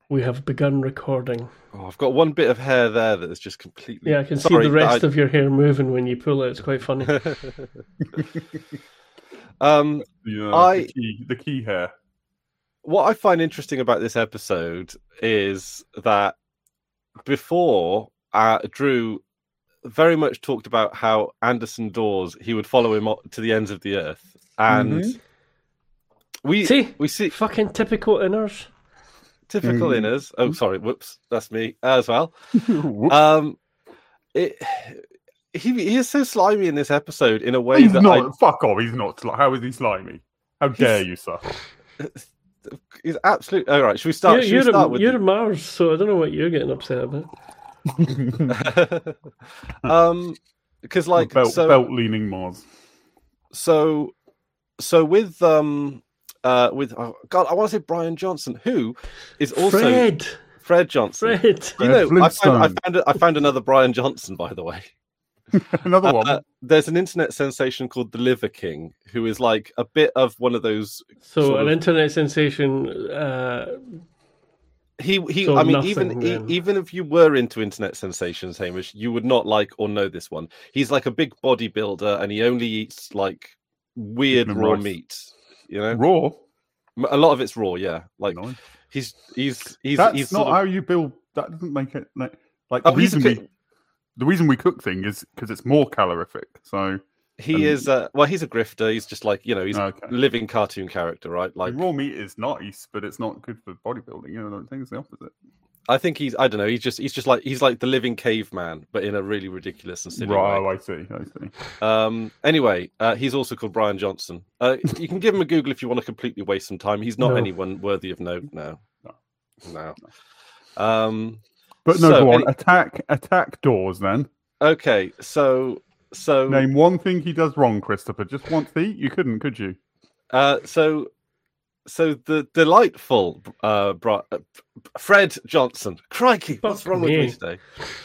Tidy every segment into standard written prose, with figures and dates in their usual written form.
We have begun recording. Oh, I've got one bit of hair there that is just completely. Yeah, I can see Sorry, the rest of your hair moving when you pull it. It's quite funny. The key hair. What I find interesting about this episode is that before Drew very much talked about how Anderson Dawes, he would follow him to the ends of the earth, and we see fucking typical inners. Typical inners. Oh, sorry. Whoops. That's me as well. He is so slimy in this episode in a way he's that not. Fuck off. He's not. How is he slimy? How dare you, sir? He's absolutely. All right. Should we start? You're Mars, so I don't know what you're getting upset about. Because like belt leaning Mars. So with God, I want to say Brian Johnson, who is also Fred Johnson. You know, I found another Brian Johnson, by the way. Another one. There's an internet sensation called the Liver King, who is like a bit of one of those. So an internet sensation. Even if you were into internet sensations, Hamish, you would not like or know this one. He's like a big bodybuilder, and he only eats like weird raw meat. You know, raw. A lot of it's raw, yeah. Like he's That's not how you build. That doesn't make it like the reason we cook thing is because it's more calorific. So he's a grifter. He's just like, you know, he's a living cartoon character, right? Like raw meat is nice, but it's not good for bodybuilding. You know, I don't think it's the opposite. I think he's like the living caveman, but in a really ridiculous and silly way. Oh, I see. Anyway, he's also called Brian Johnson. You can give him a Google if you want to completely waste some time. He's not anyone worthy of note now. No. But no, go on. Attack Dawes then. Okay, so name one thing he does wrong, Christopher. Just once you couldn't, could you? So the delightful Fred Johnson. Crikey, what's wrong with me today?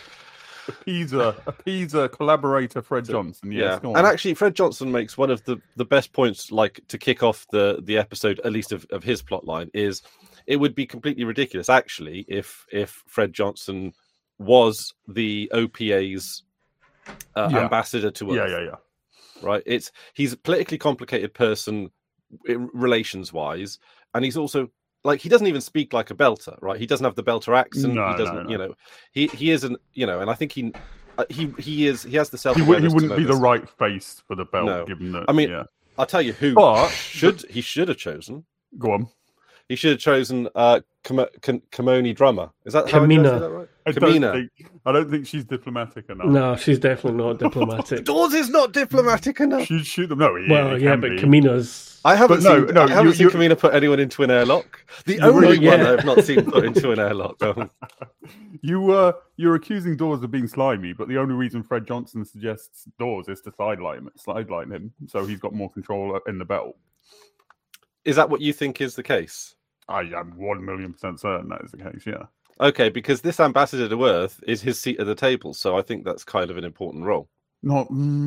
Appeaser collaborator Fred Johnson. Yes, yeah. And actually, Fred Johnson makes one of the best points, like to kick off the episode, at least of his plot line, is it would be completely ridiculous, actually, if Fred Johnson was the OPA's ambassador to Earth. Yeah. Right? He's a politically complicated person, relations wise, and he's also like, he doesn't even speak like a belter, right? He doesn't have the belter accent. No, he doesn't, no. You know, he isn't, you know, and I think he has the self. He wouldn't be the right face for the belt, no. Given that. I mean, I'll tell you who he should have chosen. Go on. He should have chosen Kamoni Drummer. Is that Kamina? How I say that right? Kamina. I don't think she's diplomatic enough. No, she's definitely not diplomatic. Dawes is not diplomatic enough. She'd shoot them. No, but Kamina's. I haven't seen Kamina put anyone into an airlock. The only one I've not seen put into an airlock. You're accusing Dawes of being slimy, but the only reason Fred Johnson suggests Dawes is to sideline him, so he's got more control in the belt. Is that what you think is the case? I am 1,000,000% certain that is the case, yeah. Okay, because this ambassador to Earth is his seat at the table, so I think that's kind of an important role. Not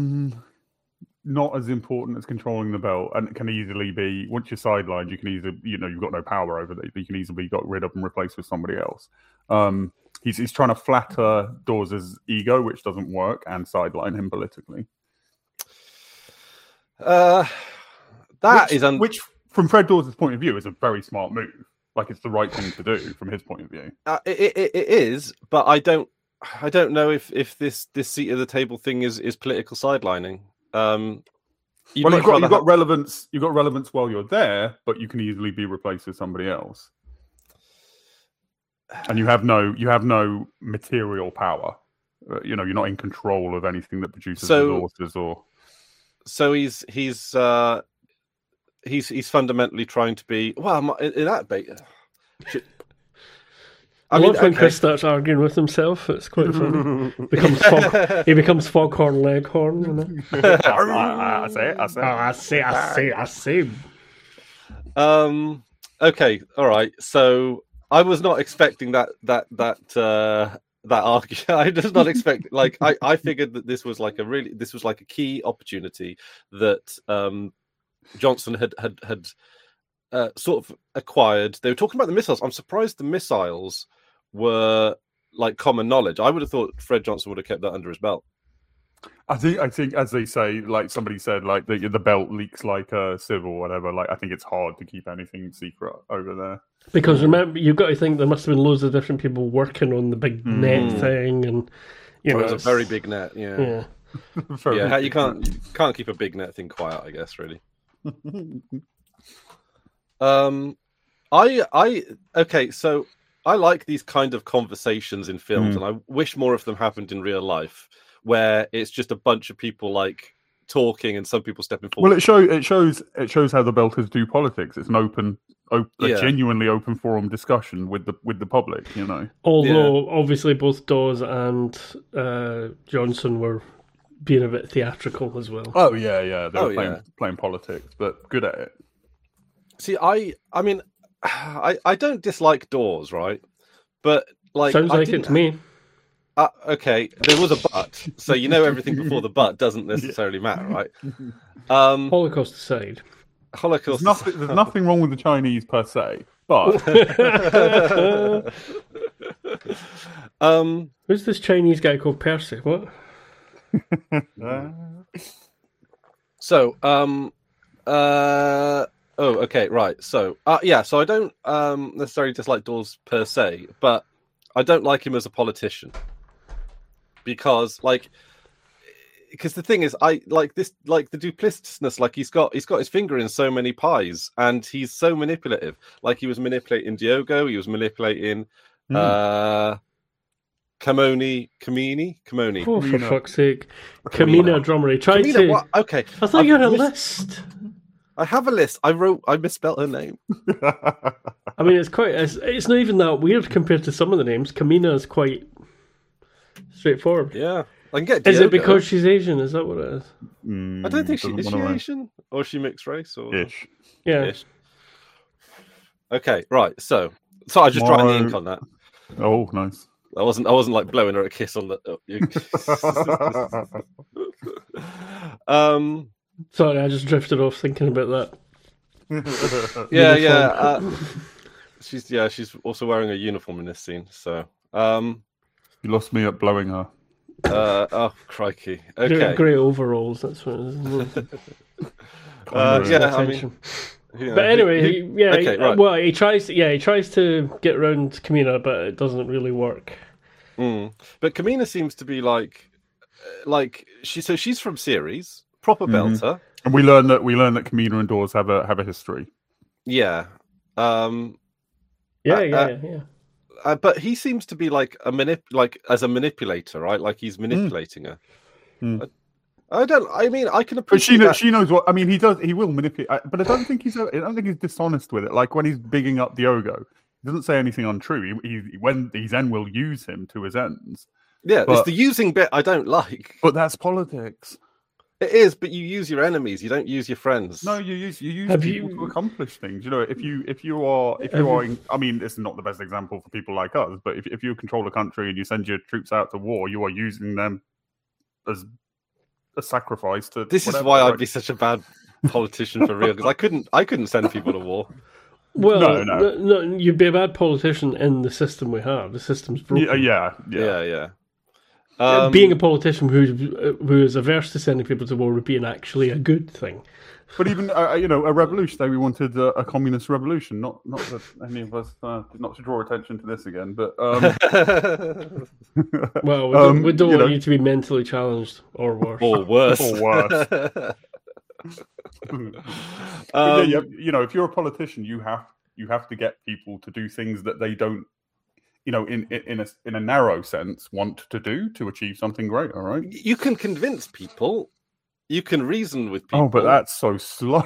as important as controlling the belt, and it can easily be, once you're sidelined, you can easily, you've got no power over it. You can easily be got rid of and replaced with somebody else. He's trying to flatter Dawes' ego, which doesn't work, and sideline him politically. Which from Fred Dawes' point of view, is a very smart move. Like, it's the right thing to do from his point of view. It is, but I don't know if this seat at the table thing is political sidelining. You've got relevance. You've got relevance while you're there, but you can easily be replaced with somebody else. And you have no material power. You're not in control of anything that produces resources or. So he's fundamentally trying to be in that bait. I love when Chris starts arguing with himself. It's quite funny. He becomes Foghorn Leghorn. You know? I say. Okay. All right. So I was not expecting that argument. I just not expect. Like I figured that this was like a key opportunity that Johnson had sort of acquired. They were talking about the missiles. I'm surprised the missiles were like common knowledge. I would have thought Fred Johnson would have kept that under his belt. I think, as they say, like somebody said, like the belt leaks like a sieve or whatever. Like I think it's hard to keep anything secret over there. Because remember, you've got to think there must have been loads of different people working on the big net thing, and it was a very big net. Yeah. You can't keep a big net thing quiet. I guess really. Okay, so I like these kind of conversations in films, and I wish more of them happened in real life, where it's just a bunch of people like talking and some people stepping forward. Well, it shows how the Belters do politics. It's an genuinely open forum discussion with the public. You know, although obviously both Dawes and Johnson were being a bit theatrical as well. Oh yeah, they were playing politics, but good at it. See, I mean, I don't dislike Dawes, right? But like, sounds like it to me. Okay, there was a but, so you know everything before the but doesn't necessarily matter, right? Holocaust aside. There's nothing wrong with the Chinese per se, but who's this Chinese guy called Percy? What? So, okay, right. So, so I don't necessarily dislike Dawes per se, but I don't like him as a politician. Because the thing is, I like this, like the duplicitousness. Like he's got his finger in so many pies, and he's so manipulative. Like he was manipulating Diogo, he was manipulating Kamini. Oh, for fuck's sake, Kamina Drummer. He tried to. What? Okay, I thought you had a list. I have a list. I misspelled her name. I mean, it's not even that weird compared to some of the names. Kamina is quite straightforward. Yeah, I can get. Is it because she's Asian? Is that what it is? I don't think is she Asian or is she mixed race or ish. Yeah. Ish. Okay, right. So I was just drying the ink on that. Oh, nice. I wasn't like blowing her a kiss on the. Sorry, I just drifted off thinking about that. Yeah. She's also wearing a uniform in this scene. So. You lost me at blowing her. Oh crikey! Okay. Grey overalls. That's what it is. I mean. But anyway, right. Well, he tries to get around Kamina, but it doesn't really work. But Kamina seems to be like she's from Ceres, proper belter, and we learn that Kamina and Dawes have a history. Yeah. Yeah. But he seems to be like as a manipulator, right? Like he's manipulating her. I can appreciate. But she knows what. I mean, he does. He will manipulate. But I don't think he's dishonest with it. Like when he's bigging up Diogo, he doesn't say anything untrue. When he then will use him to his ends. Yeah, it's the using bit I don't like. But that's politics. It is, but you use your enemies. You don't use your friends. No, you use people to accomplish things. You know, if you are, I mean, this is not the best example for people like us, but if you control a country and you send your troops out to war, you are using them as a sacrifice to. This is why I'd be such a bad politician for real, because I couldn't send people to war. Well, no, you'd be a bad politician in the system we have. The system's broken. Yeah. Being a politician who is averse to sending people to war would be actually a good thing. But even a revolution. We wanted a communist revolution. Not that any of us not to draw attention to this again, but well, we don't want you to be mentally challenged or worse. Or worse. If you're a politician, you have to get people to do things that they don't. In a narrow sense, want to do to achieve something great. All right, you can convince people, you can reason with people. Oh, but that's so slow.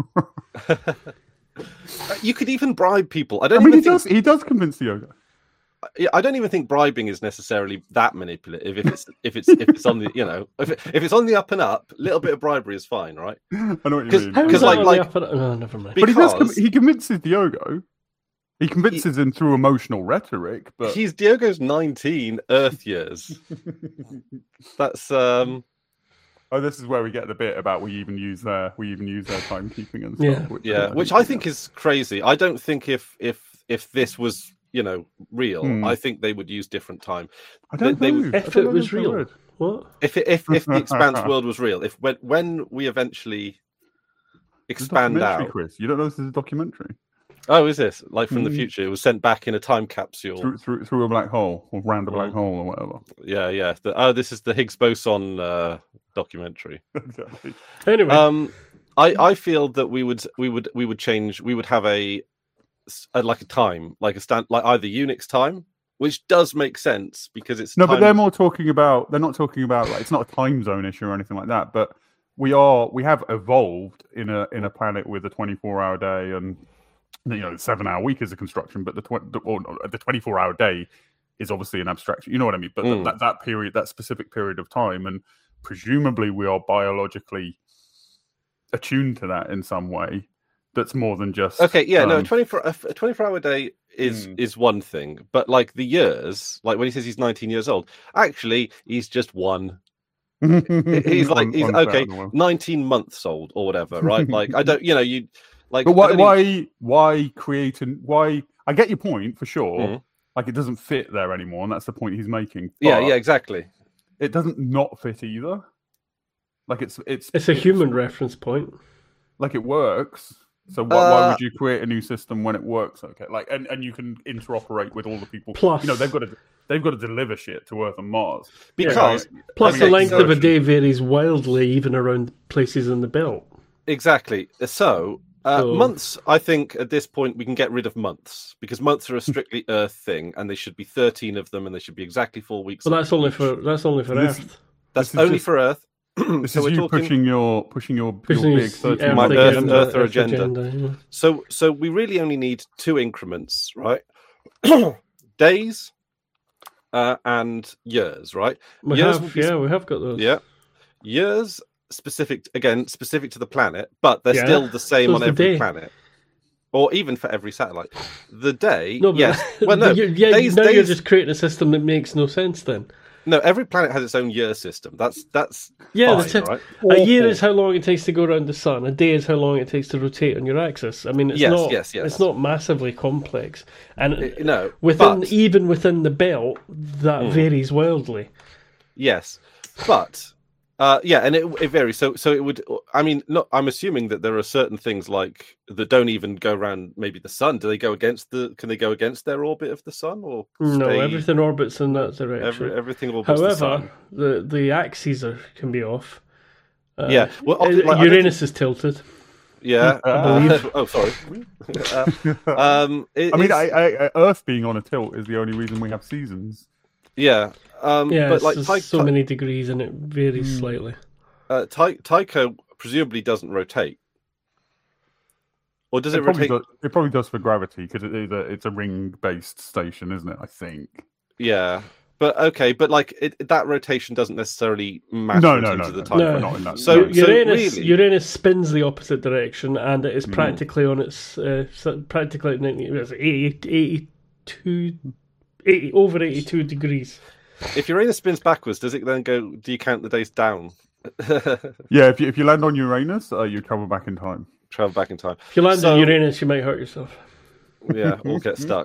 You could even bribe people. He does convince Diogo. Yeah, I don't even think bribing is necessarily that manipulative. If it's on the if it's on the up and up, a little bit of bribery is fine, right? I know what you mean. Because no, never mind. But he convinces Diogo. He convinces him through emotional rhetoric, but Diogo's 19 Earth years. That's Oh, this is where we get the bit about we even use their timekeeping and stuff. Yeah. Which I think is crazy. I don't think if this was real, I think they would use different time. I don't They know. would- If it was real, what? If the Expanse world was real, when we eventually It's a expand documentary, out. Chris. You don't know this is a documentary Oh, is this like from the future? It was sent back in a time capsule. through a black hole or round a black hole or whatever. Yeah. This is the Higgs boson documentary. Exactly. Anyway, I feel that we would change. We would have a time, like either Unix time, which does make sense because it's No, but time- they're not talking about like it's not a time zone issue or anything like that. But we have evolved in a planet with a 24-hour day and the 7-hour week is a construction, but the 24-hour day is obviously an abstraction. You know what I mean? But that period, that specific period of time, and presumably we are biologically attuned to that in some way. That's more than just Okay, yeah, no, a 24-hour day is one thing, but like the years, like when he says he's 19 years old, actually he's just one. He's 19 months old or whatever, right? Like I don't, you like. But why create and why? I get your point for sure. Like it doesn't fit there anymore, and that's the point he's making. Yeah, exactly. It doesn't not fit either. Like it's a human reference point. Like it works. So why would you create a new system when it works? Okay, like and you can interoperate with all the people. Plus, they've got to deliver shit to Earth and Mars because the length of a day varies wildly, even around places in the belt. Exactly. So months. I think at this point we can get rid of months because months are a strictly Earth thing, and they should be 13 of them, and they should be exactly 4 weeks. But that's only for Earth. That's only for Earth. This is you pushing your big 13 my Earth agenda. Yeah. So we really only need 2 increments, right? Days and years, right? We have got those. Yeah, years specific to the planet, but they're still the same on every planet, or even for every satellite. The day, yes. Well, no, days, you're just creating a system that makes no sense. Then no, every planet has its own year system. That's fine, right? A year is how long it takes to go around the sun. A day is how long it takes to rotate on your axis. I mean, it's not massively complex, and even within the belt, that varies wildly. Yes, but and it varies. So it would. I mean, I'm assuming that there are certain things like that don't even go around maybe the sun. Do they go against Can they go against their orbit of the sun, or no? Everything orbits in that direction. Everything orbits. However, the axes can be off. Well, Uranus is tilted. Yeah, I believe. Oh, sorry. Earth being on a tilt is the only reason we have seasons. Yeah. But like so many degrees and it varies slightly. Tycho presumably doesn't rotate, or does it rotate? It probably does for gravity because it's a ring-based station, isn't it? I think. Yeah, but that rotation doesn't necessarily matter into the time. No, not in that. So Uranus spins the opposite direction, and it is practically on its practically 80 over 82 degrees. If Uranus spins backwards, does it then go? Do you count the days down? Yeah, if you land on Uranus, you travel back in time. Travel back in time. If you land on Uranus, you might hurt yourself. Yeah, or get stuck.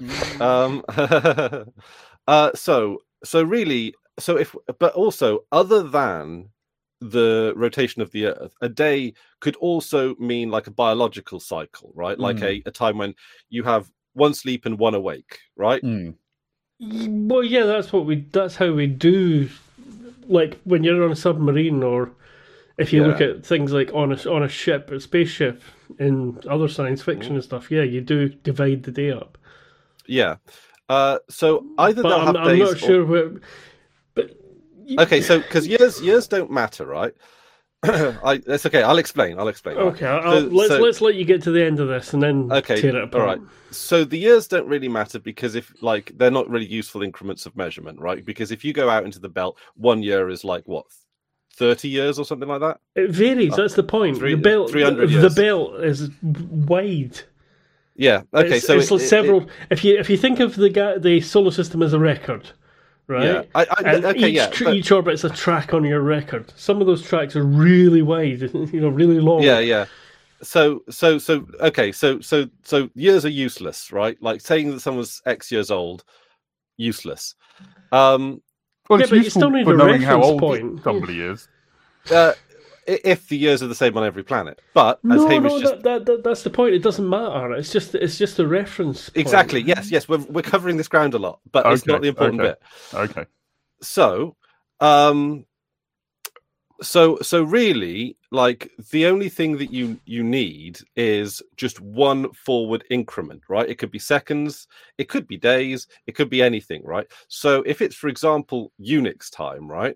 But also, other than the rotation of the Earth, a day could also mean like a biological cycle, right? Like a time when you have one sleep and one awake, right? Well, yeah, that's how we do. Like when you're on a submarine, or if you look at things like on a ship, a spaceship, in other science fiction and stuff, you do divide the day up. Yeah. So either they'll have days. I'm not sure where. But okay, so because years don't matter, right? That's okay. I'll explain. Okay, let's let you get to the end of this and then tear it apart. All right. So the years don't really matter because they're not really useful increments of measurement, right? Because if you go out into the belt, 1 year is like what, 30 years or something like that. It varies. That's the point. The belt, 300 years. The belt is wide. Yeah. Okay. It's several. If you think of the solar system as a record, right? Yeah. And Okay, each, yeah. But, each orbit's a track on your record. Some of those tracks are really wide, really long. yeah. So years are useless, right? Like saying that someone's X years old, useless. Well, Yeah, it's but you useful still need for a knowing how reference old point. somebody is. If the years are the same on every planet, but as No, Hamish no, just that's the point. It doesn't matter. It's just a reference point. exactly, yes, we're covering this ground a lot, but it's not the important bit. Okay. So, so really, like the only thing that you need is just one forward increment, right? It could be seconds, it could be days, it could be anything, right? So if it's, for example, Unix time, right?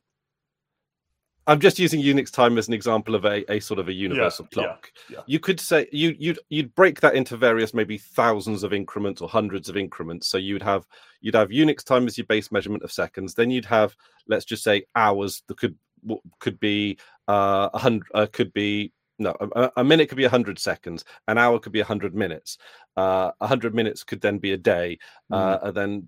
I'm just using Unix time as an example of a sort of a universal clock. Yeah. You could say you'd break that into various maybe thousands of increments or hundreds of increments. So you'd have Unix time as your base measurement of seconds. Then you'd have, let's just say, hours that could be 100. A minute could be 100 seconds. An hour could be 100 minutes. 100 minutes could then be a day. And then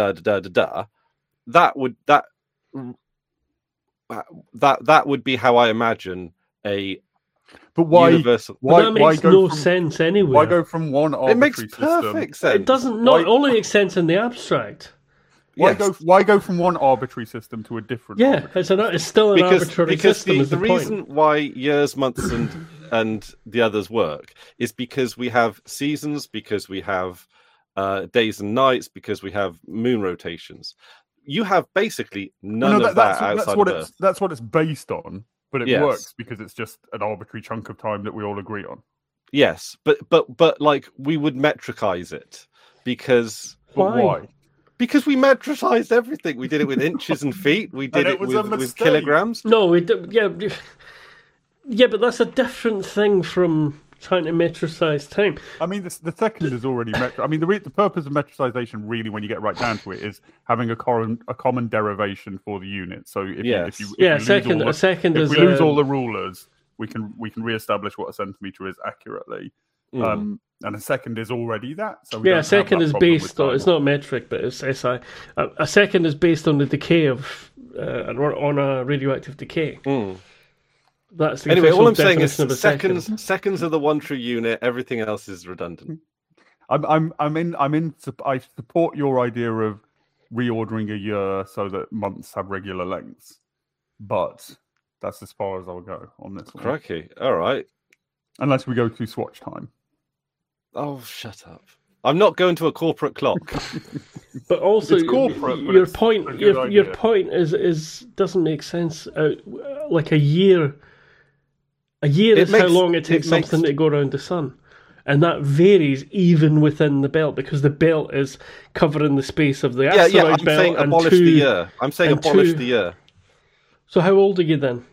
That would be how I imagine a But why? universal. But that makes no from, sense anyway. Why go from one arbitrary It makes system? perfect sense. It doesn't only make sense in the abstract. Why go from one arbitrary system to a different? Yeah, it's still an arbitrary system. Because the reason point. why years, months, and the others work is because we have seasons, because we have days and nights, because we have moon rotations. You have basically none of that outside of Earth. That's what it's based on, but it Yes. works because it's just an arbitrary chunk of time that we all agree on. Yes, but like we would metricize it because Why? Because we metricized everything. We did it with inches and feet. We did And it it was a with mistake. kilograms. No, we do, yeah, but that's a different thing from trying to metricize time. I mean, the second is already I mean, the purpose of metricization, really, when you get right down to it, is having a common derivation for the unit. So if you lose all the rulers, we can reestablish what a centimeter is accurately. And a second is already that. So a second is based on, it's not metric, but it's SI. A second is based on the decay of on a radioactive decay. That's the Anyway, all I'm saying is definition of a second. seconds are the one true unit. Everything else is redundant. I support your idea of reordering a year so that months have regular lengths, but that's as far as I'll go on this one. Crikey! All right. Unless we go to swatch time. Oh, shut up! I'm not going to a corporate clock. But also, It's corporate, but your it's point, a good your idea. point is doesn't make sense. Like a year. A year is how long it takes something to go around the sun. And that varies even within the belt because the belt is covering the space of the asteroid I'm belt. saying abolish the year. I'm saying abolish the year. So how old are you then?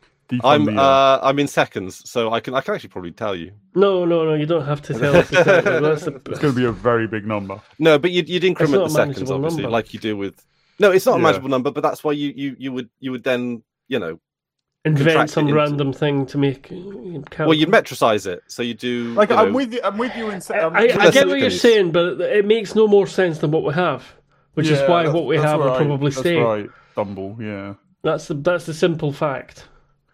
I'm in seconds, so I can actually probably tell you. No, you don't have to tell us. It's going to be a very big number. No, but you'd increment the seconds, obviously, number. like you do with. No, it's not a manageable number, but that's why you would then invent some random thing to make. Well, you'd metricize it, so you do. Like I'm with you. I'm with you in. I get what you're saying, but it makes no more sense than what we have, which is why what we have will probably stay. That's right, Dumble. Yeah, that's the simple fact.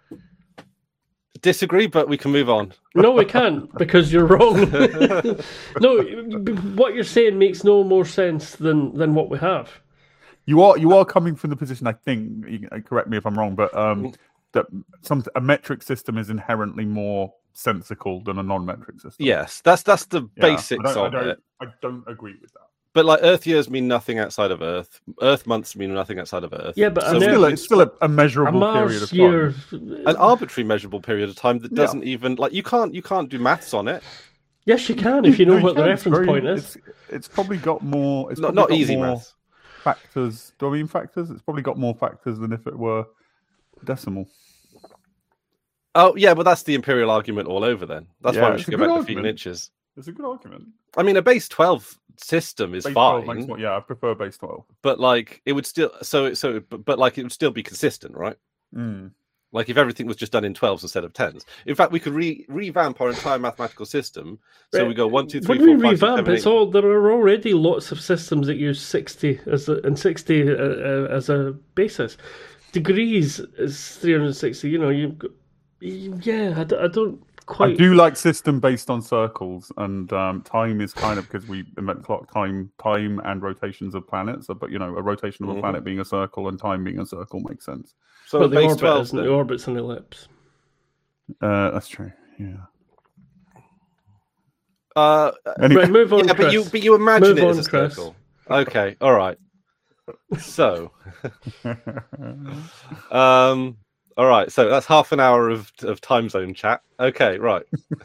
Disagree, but we can move on. No, we can't because you're wrong. No, what you're saying makes no more sense than what we have. You are coming from the position. I think. You can correct me if I'm wrong, but that a metric system is inherently more sensical than a non-metric system. Yes, that's the basics of it. I don't agree with that. But like Earth years mean nothing outside of Earth. Earth months mean nothing outside of Earth. Yeah, but it's still a measurable period of time. An arbitrary measurable period of time that doesn't even like you can't do maths on it. Yes, you can if you know what the reference point is. It's probably got more. It's not easy maths. Factors. Do I mean factors? It's probably got more factors than if it were decimal. Oh yeah, but that's the imperial argument all over. Then that's why we should go back to feet and inches. It's a good argument. I mean, a base 12 system is fine. I prefer base 12. But like, it would still but like it would still be consistent, right? Like if everything was just done in 12s instead of 10s. In fact, we could revamp our entire mathematical system. So we go 1, 2, 3, 4, 5, 6, 7, 8. When we revamp, it's all there are already lots of systems that use 60 as a basis. Degrees is 360. I don't quite. I do like system based on circles, and time is kind of because we invent clock time and rotations of planets. But a rotation of a planet being a circle and time being a circle makes sense. So the base 12, isn't the orbit's an ellipse. That's true. Yeah. Anyway, right, move on. Yeah, Chris. but you imagine it as a Chris. circle. Okay, all right. So, all right. So that's half an hour of time zone chat. Okay, right.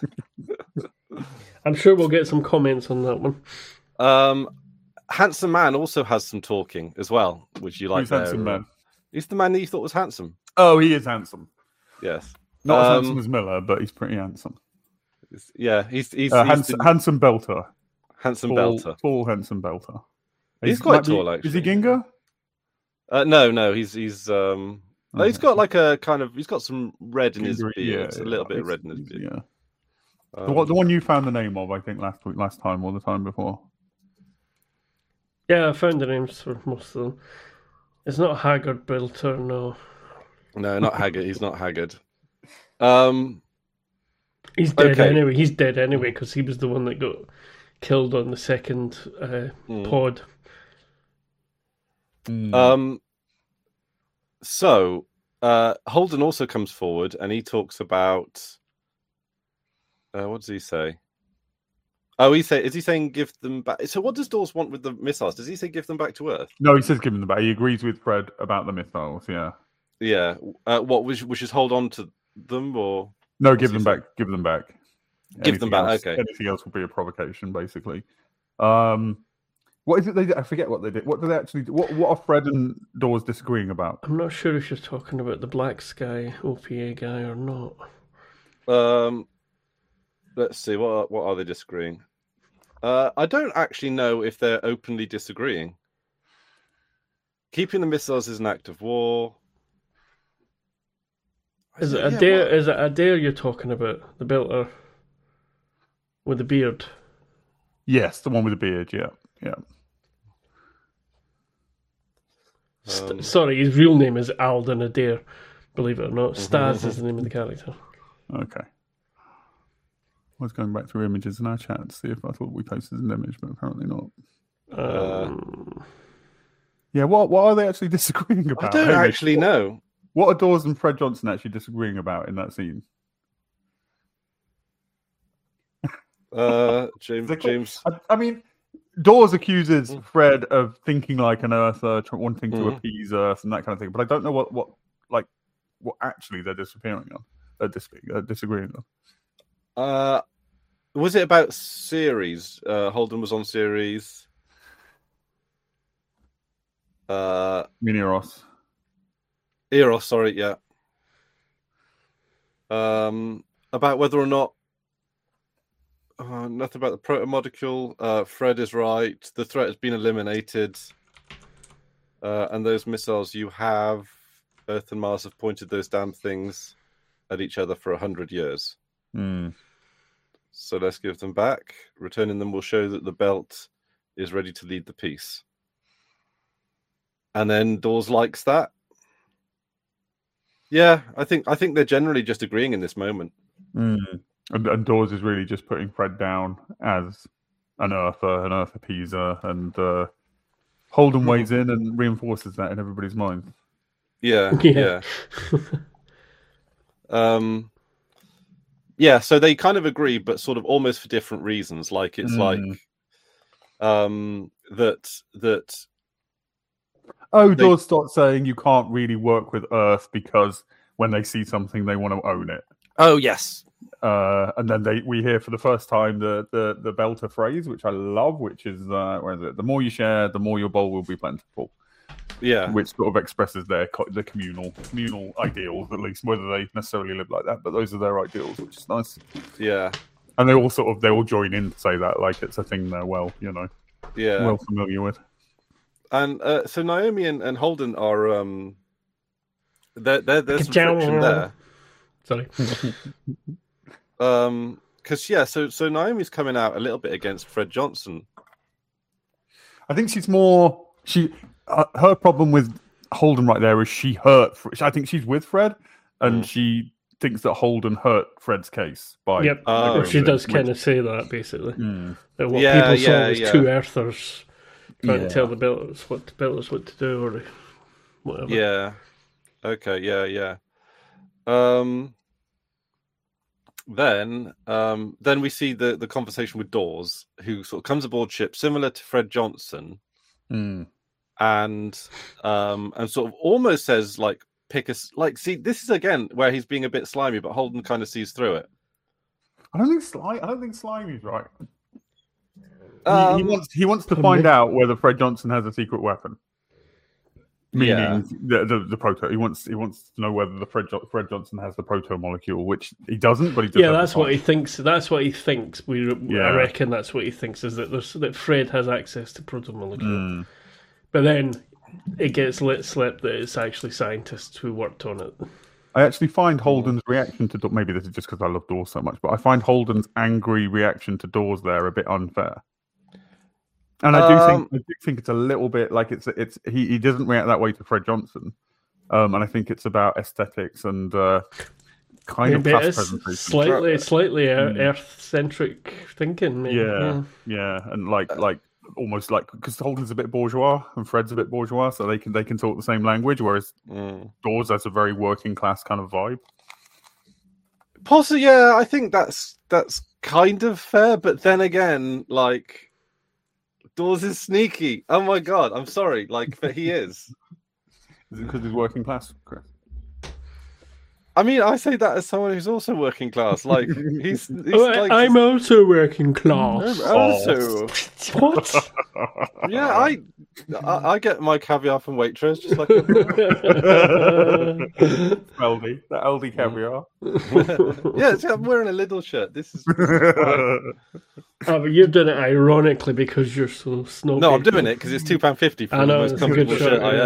I'm sure we'll get some comments on that one. Handsome Man also has some talking as well. Would you like? Who's Handsome Man? He's the man that you thought was handsome. Oh, he is handsome. Yes, not as handsome as Miller, but he's pretty handsome. Yeah, he's handsome belter. Handsome belter. Full handsome belter. He's quite tall, actually. Is he Ginga? No. He's no, he's got like a kind of. He's got some red in his beard. A little bit of red in his beard. Yeah. The one you found the name of, I think, last time or the time before. Yeah, I found the names for most of them. It's not Haggard Belter, no. No, not Haggard. He's not Haggard. He's dead anyway. He's dead anyway because he was the one that got killed on the second pod. So Holden also comes forward and he talks about what does he say? Oh, is he saying give them back? So what does Dawes want with the missiles? Does he say give them back to Earth? No, he says give them back. He agrees with Fred about the missiles. Yeah. Yeah. Which is hold on to them or no? Give them back. Give them back. Give them back. Okay. Anything else will be a provocation, basically. What is it they did? I forget what they did. What do they actually do? What are Fred and Dawes disagreeing about? I'm not sure if you're talking about the Black Sky OPA guy or not. Let's see. What are they disagreeing? I don't actually know if they're openly disagreeing. Keeping the missiles is an act of war. Is it Adair? Is it Adair you're talking about? The belter with the beard? Yes, the one with the beard. Yeah. Sorry, his real name is Alden Adair. Believe it or not, Staz is the name of the character. Okay. I was going back through images in our chat to see if I thought we posted an image, but apparently not. Yeah, what are they actually disagreeing about? I don't actually know. What are Dawes and Fred Johnson actually disagreeing about in that scene? James. I mean, Dawes accuses Fred of thinking like an Earther, wanting to appease Earth and that kind of thing. But I don't know what actually they're disagreeing on. Was it about Ceres? Holden was on Ceres. Eros. Eros, sorry, yeah. About whether or not nothing about the proto-molecule. Fred is right. The threat has been eliminated. And those missiles you have, Earth and Mars have pointed those damn things at each other for 100 years. So let's give them back. Returning them will show that the belt is ready to lead the peace. And then Dawes likes that. Yeah, I think they're generally just agreeing in this moment. And Dawes is really just putting Fred down as an Earther, an Earth appeaser, and Holden weighs in and reinforces that in everybody's mind. Yeah. Yeah, so they kind of agree, but sort of almost for different reasons. Like it's like that. Dawes starts saying you can't really work with Earth because when they see something, they want to own it. Oh yes. And then we hear for the first time the Belter phrase, which I love, which is where is it? The more you share, the more your bowl will be plentiful. Yeah, which sort of expresses the communal ideals, at least, whether they necessarily live like that, but those are their ideals, which is nice. Yeah, and they all join in to say that like it's a thing they're well familiar with. And so Naomi and Holden are there's some friction there. Sorry. Because so Naomi's coming out a little bit against Fred Johnson. I think she's more her problem with Holden right there is she hurt. I think she's with Fred, and she thinks that Holden hurt Fred's case by. Yep, she does kind of say that basically. That what Yeah, people saw yeah, was yeah. two Earthers trying to tell the Builders what to do or whatever. Yeah. Okay. Yeah. Then we see the conversation with Dawes, who sort of comes aboard ship, similar to Fred Johnson, and sort of almost says like, pick us. Like, see, this is again where he's being a bit slimy, but Holden kind of sees through it. I don't think Slimy's right. He wants to find out whether Fred Johnson has a secret weapon. Meaning the proto. He wants to know whether the Fred Johnson has the proto molecule, which he doesn't. But he does. Yeah, that's what he thinks. That's what he thinks. I reckon that's what he thinks is that Fred has access to proto molecule. But then it gets slipped that it's actually scientists who worked on it. I actually find Holden's reaction to maybe this is just because I love Dawes so much, but I find Holden's angry reaction to Dawes there a bit unfair. And I do think it's a little bit like he doesn't react that way to Fred Johnson, and I think it's about aesthetics and kind of class presentation. Slightly Earth-centric thinking. Maybe. Yeah, and like almost like because Holden's a bit bourgeois and Fred's a bit bourgeois, so they can talk the same language, whereas Dawes has a very working class kind of vibe. Possibly, yeah. I think that's kind of fair, but then again, like. Dawes is sneaky. Oh my god, I'm sorry. Like, but he is. Is it because he's working class, Chris? I mean, I say that as someone who's also working class. Like, he's like, I'm also working class. I'm also. What? Yeah, I get my caviar from Waitrose, just like Aldi, the Aldi caviar. Yeah, see, I'm wearing a Lidl shirt. This is but you're doing it ironically because you're so snobby. No, I'm doing it because it's £2.50 for the most comfortable shirt I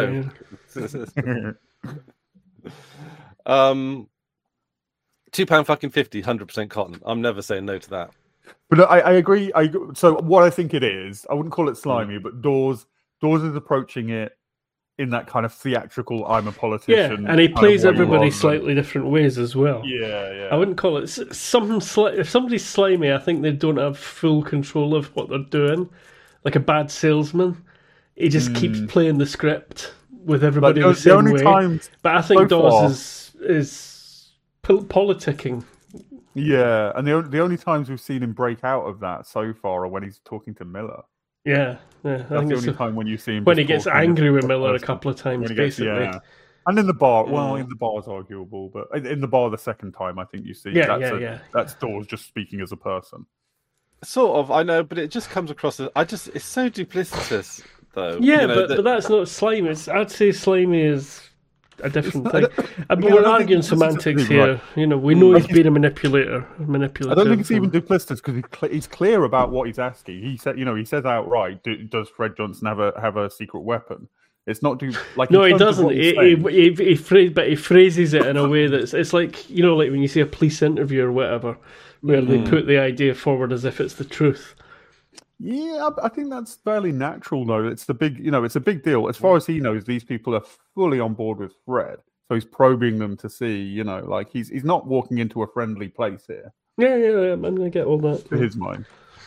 own. £2.50, 100% cotton. I'm never saying no to that. But I agree. So what I think it is, I wouldn't call it slimy, but Dawes is approaching it in that kind of theatrical, I'm a politician. Yeah, and he plays everybody slightly different ways as well. Yeah. I wouldn't call it something. If somebody's slimy, I think they don't have full control of what they're doing. Like a bad salesman, he just keeps playing the script with everybody the same way. But I think Dawes is politicking. Yeah, and the only times we've seen him break out of that so far are when he's talking to Miller. Yeah. That's the only time when you see him. When he gets angry with Miller a couple of times, basically. And in the bar, in the bar's arguable, but in the bar the second time, I think you see that's Dawes just speaking as a person. Sort of, I know, but it just comes across as it's so duplicitous, though. Yeah, but that's not slimy. I'd say slimy is a different thing. We're arguing semantics here. Right. You know, we know he's been a manipulator. I don't think it's even duplicitous because he's clear about what he's asking. He said, he says outright, "Does Fred Johnson have a secret weapon?" It's not like no, he doesn't. He phrases it in a way it's like like when you see a police interview or whatever, where they put the idea forward as if it's the truth. Yeah, I think that's fairly natural, though. It's it's a big deal. As far as he knows, these people are fully on board with Fred, so he's probing them to see, like he's not walking into a friendly place here. Yeah, I'm gonna get all that. To his mind.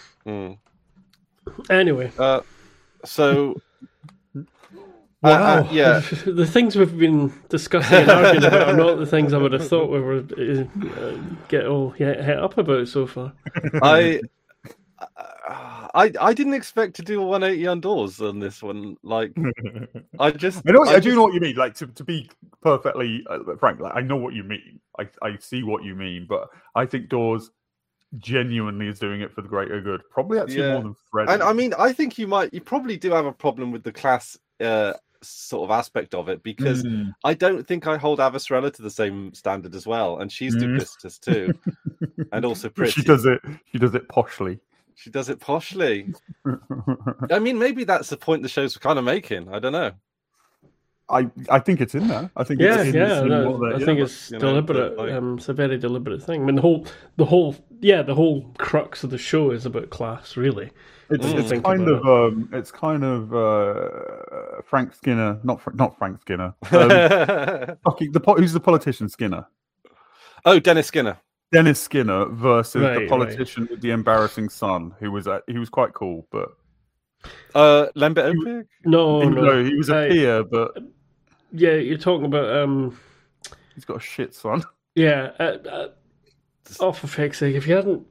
Anyway, so. Wow. The things we've been discussing and arguing about are not the things I would have thought we were get all hit up about so far. I didn't expect to do a 180 on Dawes on this one. Like, I do know what you mean. Like, to be perfectly frank, like, I know what you mean. I see what you mean, but I think Dawes genuinely is doing it for the greater good. Probably actually more than Fred. And I mean, I think you probably do have a problem with the class sort of aspect of it because I don't think I hold Avasarala to the same standard as well, and she's duplicitous too, and also pretty. She does it poshly. She does it poshly. I mean, maybe that's the point the show's kind of making. I don't know. I think it's in there. I think Yeah, it's in yeah. in No, what I they- think yeah. it's you know, deliberate. but, like- It's a very deliberate thing. I mean, the whole crux of the show is about class, really. It's, when you it's think kind about of it's kind of Frank Skinner, not Frank Skinner. Who's the politician Skinner? Oh, Dennis Skinner. Dennis Skinner versus Right, the politician with the embarrassing son, who was he was quite cool, but Lembit Opig? No, he was a peer, but Yeah, you're talking about he's got a shit son. yeah. Oh, for fuck's sake! If you hadn't,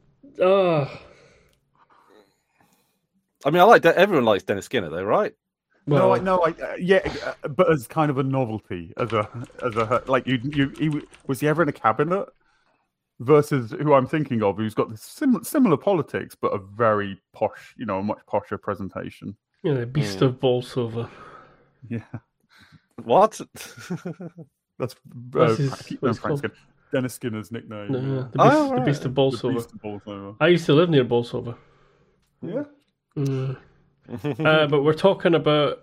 I mean, I like everyone likes Dennis Skinner, though, right? well, But as kind of a novelty, as a like was he ever in a cabinet? Versus who I'm thinking of, who's got this similar politics, but a very posh, a much posher presentation. you know, the Beast of Bolsover. Yeah, What? that's What's his Frank called? Skinner. Dennis Skinner's nickname. No, Oh, the Beast of The Bolsover. Beast of Bolsover. I used to live near Bolsover. Yeah. But we're talking about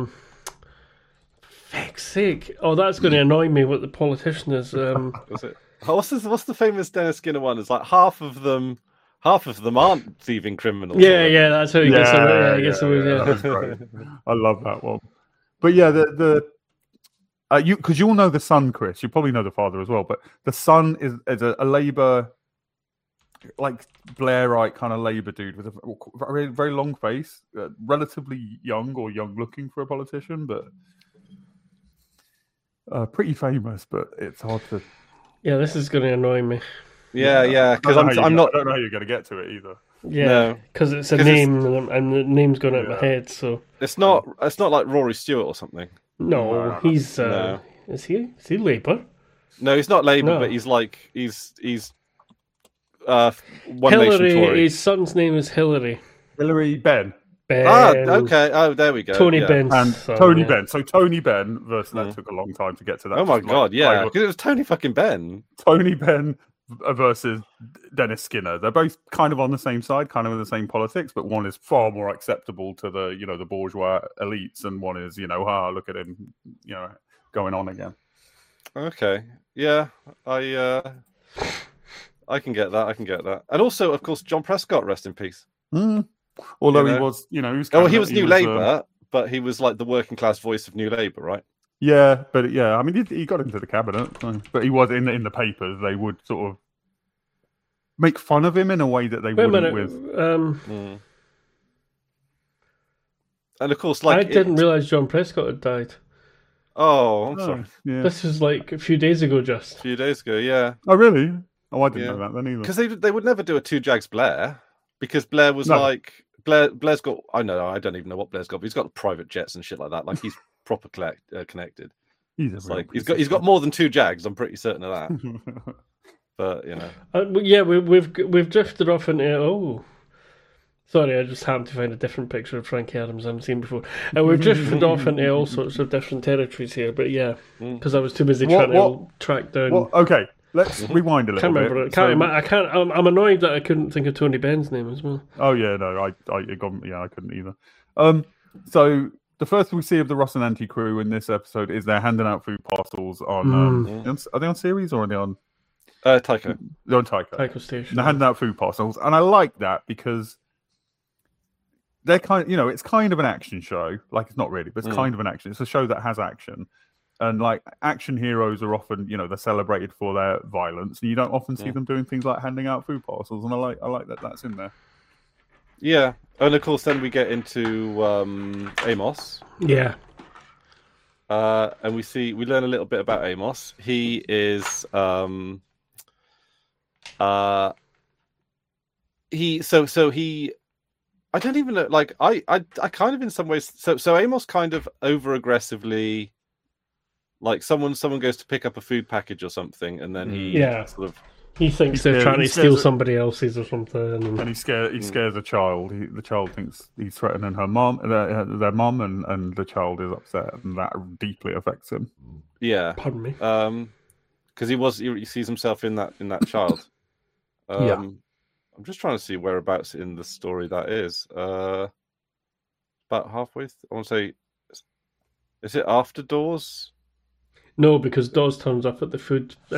fuck's sake. Oh, that's going to annoy me. What the politician is. Was it? Oh, what's the famous Dennis Skinner one? It's like half of them aren't thieving criminals. Yeah, that's how he gets away. Yeah, he gets away. That Yeah. was great. I love that one. But yeah, because you all know the son, Chris. You probably know the father as well. But the son is a Labour, like Blairite kind of Labour dude with a very, very long face, relatively young or young looking for a politician, but pretty famous. But it's hard to. Yeah, this is going to annoy me. Yeah, because I I'm not. don't know how you're going to get to it either. Yeah, No. because it's a 'Cause name and the name's going out of my head. So It's not like Rory Stewart or something. no, he's No. Is he Labour? No, he's not Labour, No. but he's One Nation Hillary. Tory. His son's name is Hillary. Hillary Benn Ben. Okay. Oh, there we go. Tony yeah. Benn's and son, Tony yeah. Benn. So Tony Benn versus that took a long time to get to that. Oh my Just like, god, yeah, because it was Tony fucking Benn. Tony Benn versus Dennis Skinner. They're both kind of on the same side, kind of in the same politics, but one is far more acceptable to the the bourgeois elites, and one is look at him, going on again. Okay, yeah, I can get that. And also, of course, John Prescott, rest in peace. Although You he know? was, he was. He was New Labour, but he was like the working class voice of New Labour, right? Yeah, but I mean, he got into the cabinet, but he was in the papers. They would sort of make fun of him in a way that they Wait a wouldn't minute. with. And of course, I didn't realise John Prescott had died. Oh, I'm sorry. Yeah. This was like a few days ago, just. A few days ago, yeah. Oh, really? Oh, I didn't Yeah. know that then either. Because they would never do a two Jags Blair, because Blair was No. like Blair's got. I don't even know what Blair's got, but he's got private jets and shit like that. Like he's proper connected. He's He's got more than two Jags. I'm pretty certain of that. But Yeah, we've drifted off into sorry, I just happened to find a different picture of Frankie Adams I haven't seen before. We've drifted off into all sorts of different territories here, but yeah, because I was too busy trying to track down. Well, okay, let's rewind a little Can't bit. remember it. So- I'm annoyed that I couldn't think of Tony Benn's name as well. Oh yeah, no, I couldn't either. So the first we see of the Ross and Anti crew in this episode is they're handing out food parcels on. Are they on series or are they on? Tycho. They're on Tycho. Tycho Station. They're handing out food parcels, and I like that because they're it's kind of an action show. Like it's not really, but it's kind of an action. It's a show that has action, and like action heroes are often, they're celebrated for their violence, and you don't often see them doing things like handing out food parcels. And I like that that's in there. Yeah, and of course, then we get into Amos. Yeah. And we learn a little bit about Amos. He is he I don't even know, like I kind of in some ways so Amos kind of over aggressively, like someone goes to pick up a food package or something, and then he sort of he thinks they're trying to steal somebody else's or something, and he scares a child. The child thinks he's threatening her mom, their mom, and the child is upset, and that deeply affects him. Yeah. Pardon me. Because he sees himself in that child. I'm just trying to see whereabouts in the story that is. About halfway. I want to say Is it after Dawes? No, because Dawes turns up at the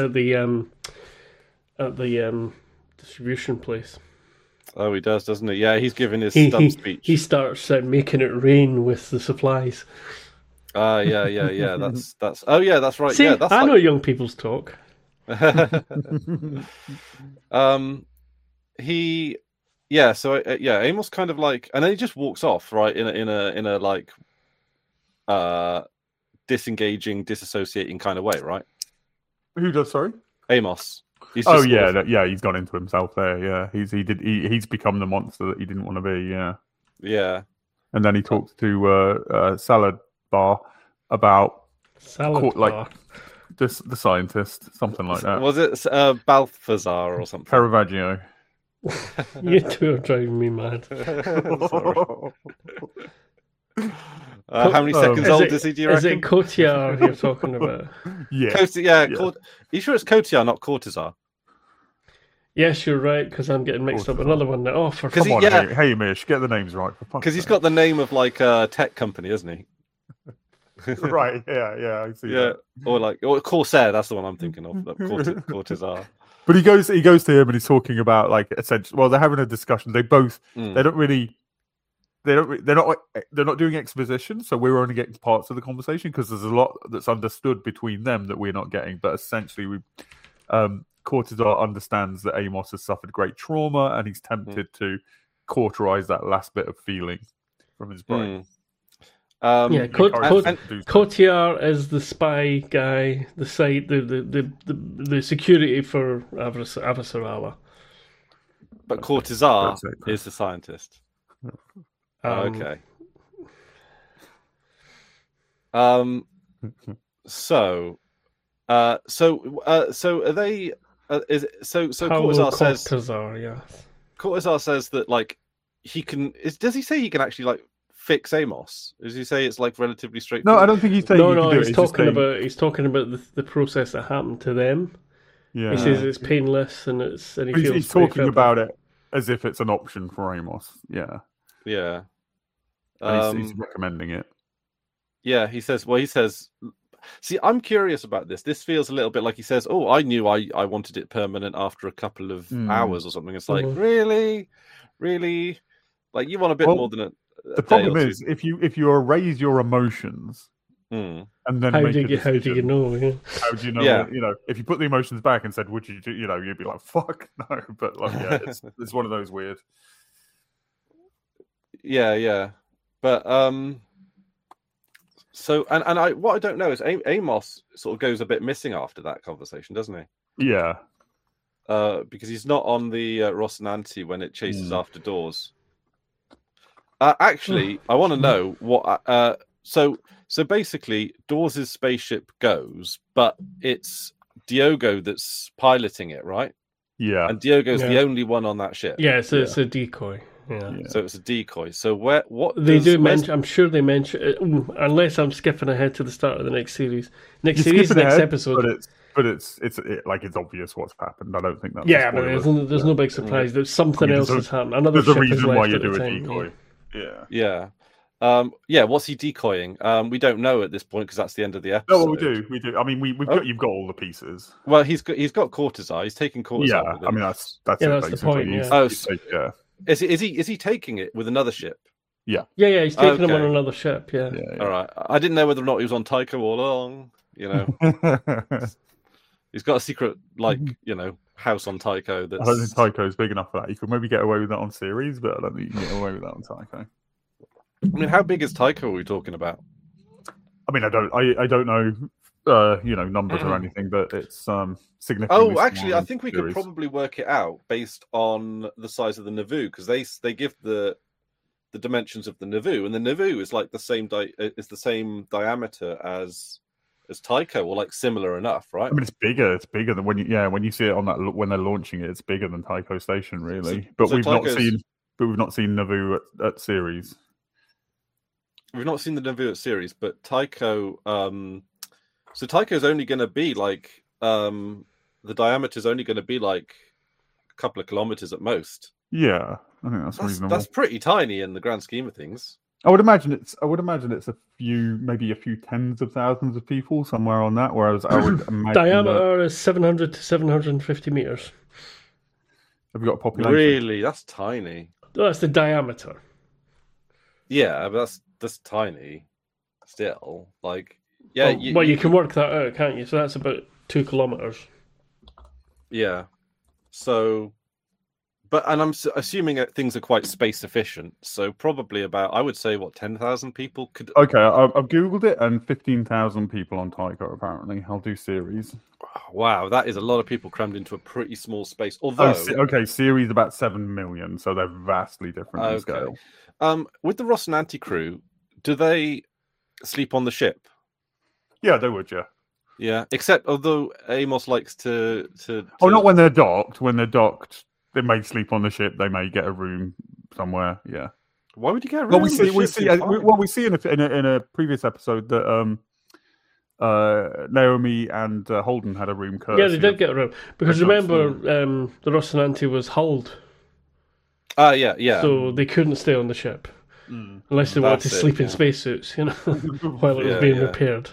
distribution place. Oh, he does, doesn't he? Yeah, he's giving his He stump speech. he starts making it rain with the supplies. Yeah. That's. Oh, yeah, that's right. See, yeah, that's I know young people's talk. Amos kind of like, and then he just walks off, right, in a like disengaging, disassociating kind of way, right? Who does? Sorry, Amos. He's he's gone into himself there. Yeah, he's become the monster that he didn't want to be. Yeah. And then he talks to Salad Bar about the scientist, something like that. Was it Balthazar or something? Caravaggio. You two are driving me mad. How many seconds old is he, do you reckon? Is it Cotillard you're talking about? Yeah. Are you sure it's Cotillard, not Cortazar? Yes, you're right, because I'm getting mixed up with another one now. Oh, come on, hey Mish, get the names right. Because he's got the name of like a tech company, isn't he? Right, yeah, I see. Yeah, that. or Corsair, that's the one I'm thinking of. Cortazar. But he goes to him and he's talking about like essentially. Well, they're having a discussion. They both they're not doing exposition, so we're only getting parts of the conversation because there's a lot that's understood between them that we're not getting. But essentially, Cortazar understands that Amos has suffered great trauma and he's tempted to cauterize that last bit of feeling from his brain. Cotillard is the spy guy, the security for Avasarala. But Cortazar is the scientist. Okay. So are they? Cortazar says that like he can. Does he say he can actually like fix Amos? Does he say it's like relatively straightforward? No, I don't think he's saying. He's talking about the process that happened to them. Yeah, he says it's painless and he's talking about it as if it's an option for Amos. Yeah. Yeah. He's recommending it. Yeah, he says. See, I'm curious about this. This feels a little bit like he says, "Oh, I knew I wanted it permanent after a couple of hours or something." It's like, really, like you want a bit more than a the problem is if you erase your emotions and then how do you know? Yeah. How do you know? Yeah. If you put the emotions back and said, "Would you do?" You'd be like, "Fuck no!" But like, yeah, it's one of those weird. Yeah. But so what I don't know is Amos sort of goes a bit missing after that conversation, doesn't he? Yeah. Because he's not on the Rocinante when it chases after Dawes. Actually, I want to know what. So basically, Dawes' spaceship goes, but it's Diogo that's piloting it, right? Yeah. And Diogo's the only one on that ship. Yeah, so it's a decoy. Yeah. So it's a decoy. So what they do mention? I'm sure they mention, unless I'm skipping ahead to the start of the next series. Next episode. But it's obvious what's happened. I don't think that's there's no big surprise. There's something else has happened. There's a reason why you do a decoy. Yeah. What's he decoying? We don't know at this point because that's the end of the episode. No, we do. I mean, you've got all the pieces. Well, he's got Cortazar. He's taking Cortazar. Yeah, I mean that's the point. Yeah. Is he taking it with another ship? Yeah. He's taking him on another ship. Yeah. All right. I didn't know whether or not he was on Tycho all along. He's got a secret, house on Tycho. I don't think Tycho's big enough for that. You could maybe get away with that on series, but I don't think you can get away with that on Tycho. I mean, how big is Tycho are we talking about? I mean, I don't know, numbers or anything, but it's significantly. Oh, actually, I think we could probably work it out based on the size of the Nauvoo because they give the dimensions of the Nauvoo, and the Nauvoo is like the same diameter as Tycho, or like similar enough, right? I mean, it's bigger. It's bigger than when you see it on that when they're launching it. It's bigger than Tycho Station, really. But we've not seen Nauvoo at series. We've not seen the Nauvoo at series, but Tycho. So Tycho's only going to be like the diameter is only going to be like a couple of kilometers at most. Yeah, I think that's reasonable. That's pretty tiny in the grand scheme of things. I would imagine it's a few, maybe a few tens of thousands of people somewhere on that. Whereas I would imagine Diameter is 700 to 750 meters. have you got a population? Really, that's tiny. That's the diameter. Yeah, but that's tiny. Still, like, yeah. You can work that out, can't you? So that's about 2 kilometers. Yeah. So, and I'm assuming that things are quite space efficient. So probably about, I would say, 10,000 people could. Okay, I've googled it, and 15,000 people on Tycho. Apparently, I'll do series. Wow, that is a lot of people crammed into a pretty small space. Although, series about 7 million, so they're vastly different in scale. With the Rocinante crew, do they sleep on the ship? Yeah, they would. Yeah. Yeah, except although Amos likes to. Oh, not when they're docked. When they're docked, they may sleep on the ship. They may get a room somewhere. Yeah. Why would you get a room? Well, we see in a previous episode that Naomi and Holden had a room. Yeah, they did get a room because remember the Rocinante was hulled. Yeah. So they couldn't stay on the ship unless they wanted to sleep in spacesuits, while it was being repaired.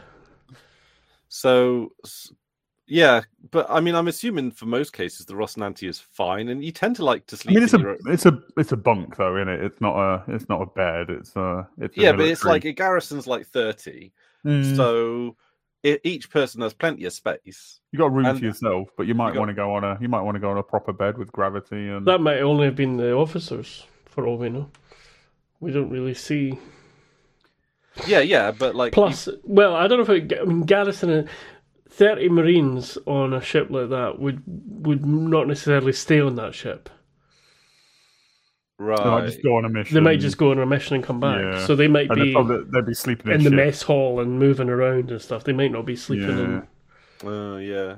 So, yeah, but I mean, I'm assuming for most cases the Rocinante is fine, and you tend to like to sleep. I mean, it's a bunk though, isn't it? It's not a bed. It's but it's like it garrisons like 30, so each person has plenty of space. You got a room to yourself, but you might want to go on a proper bed with gravity, and that might only have been the officers, for all we know. We don't really see. Yeah, but like plus, well, I don't know if garrison 30 Marines on a ship like that would not necessarily stay on that ship. Right. They might just go on a mission. They might just go on a mission and come back. Yeah. So they might they'd be sleeping in the mess hall and moving around and stuff. They might not be sleeping in. Yeah.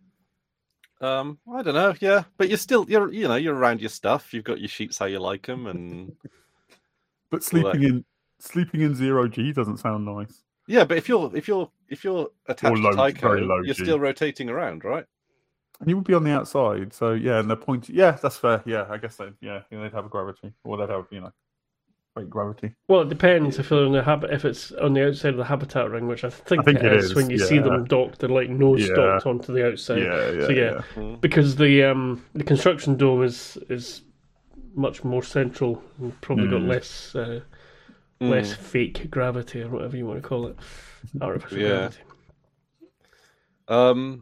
I don't know. Yeah, but you're around your stuff. You've got your sheets how you like them, and. But sleeping in 0G doesn't sound nice. Yeah, but if you're attached to Tycho, you're still rotating around, right? And you would be on the outside, so yeah. And the point, yeah, that's fair. Yeah, I guess they'd have a gravity, or they'd have great gravity. Well, it depends if they're in if it's on the outside of the habitat ring, which I think it is when you see them docked. They're like nose docked onto the outside. Yeah. Because the construction dome is much more central and probably got less fake gravity or whatever you want to call it. Artificial gravity.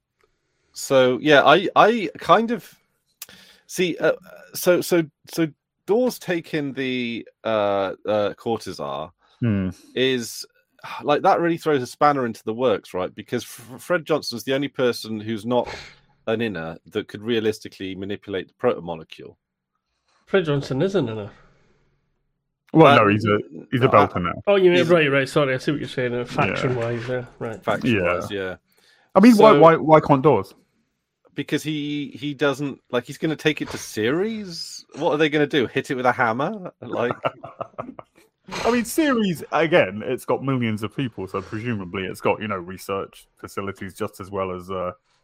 So yeah, I kind of see. So Dawes taking the Cortazar is like that really throws a spanner into the works, right? Because Fred Johnson's the only person who's not an inner that could realistically manipulate the protomolecule. Fred Johnson is an inner. Well, no, he's a belter now. Oh, you mean right? Sorry, I see what you're saying. Faction-wise, right? Faction-wise, yeah. I mean, why can't Dawes? Because he doesn't like. He's going to take it to series. What are they going to do? Hit it with a hammer? Like, I mean, series again. It's got millions of people, so presumably it's got research facilities just as well as.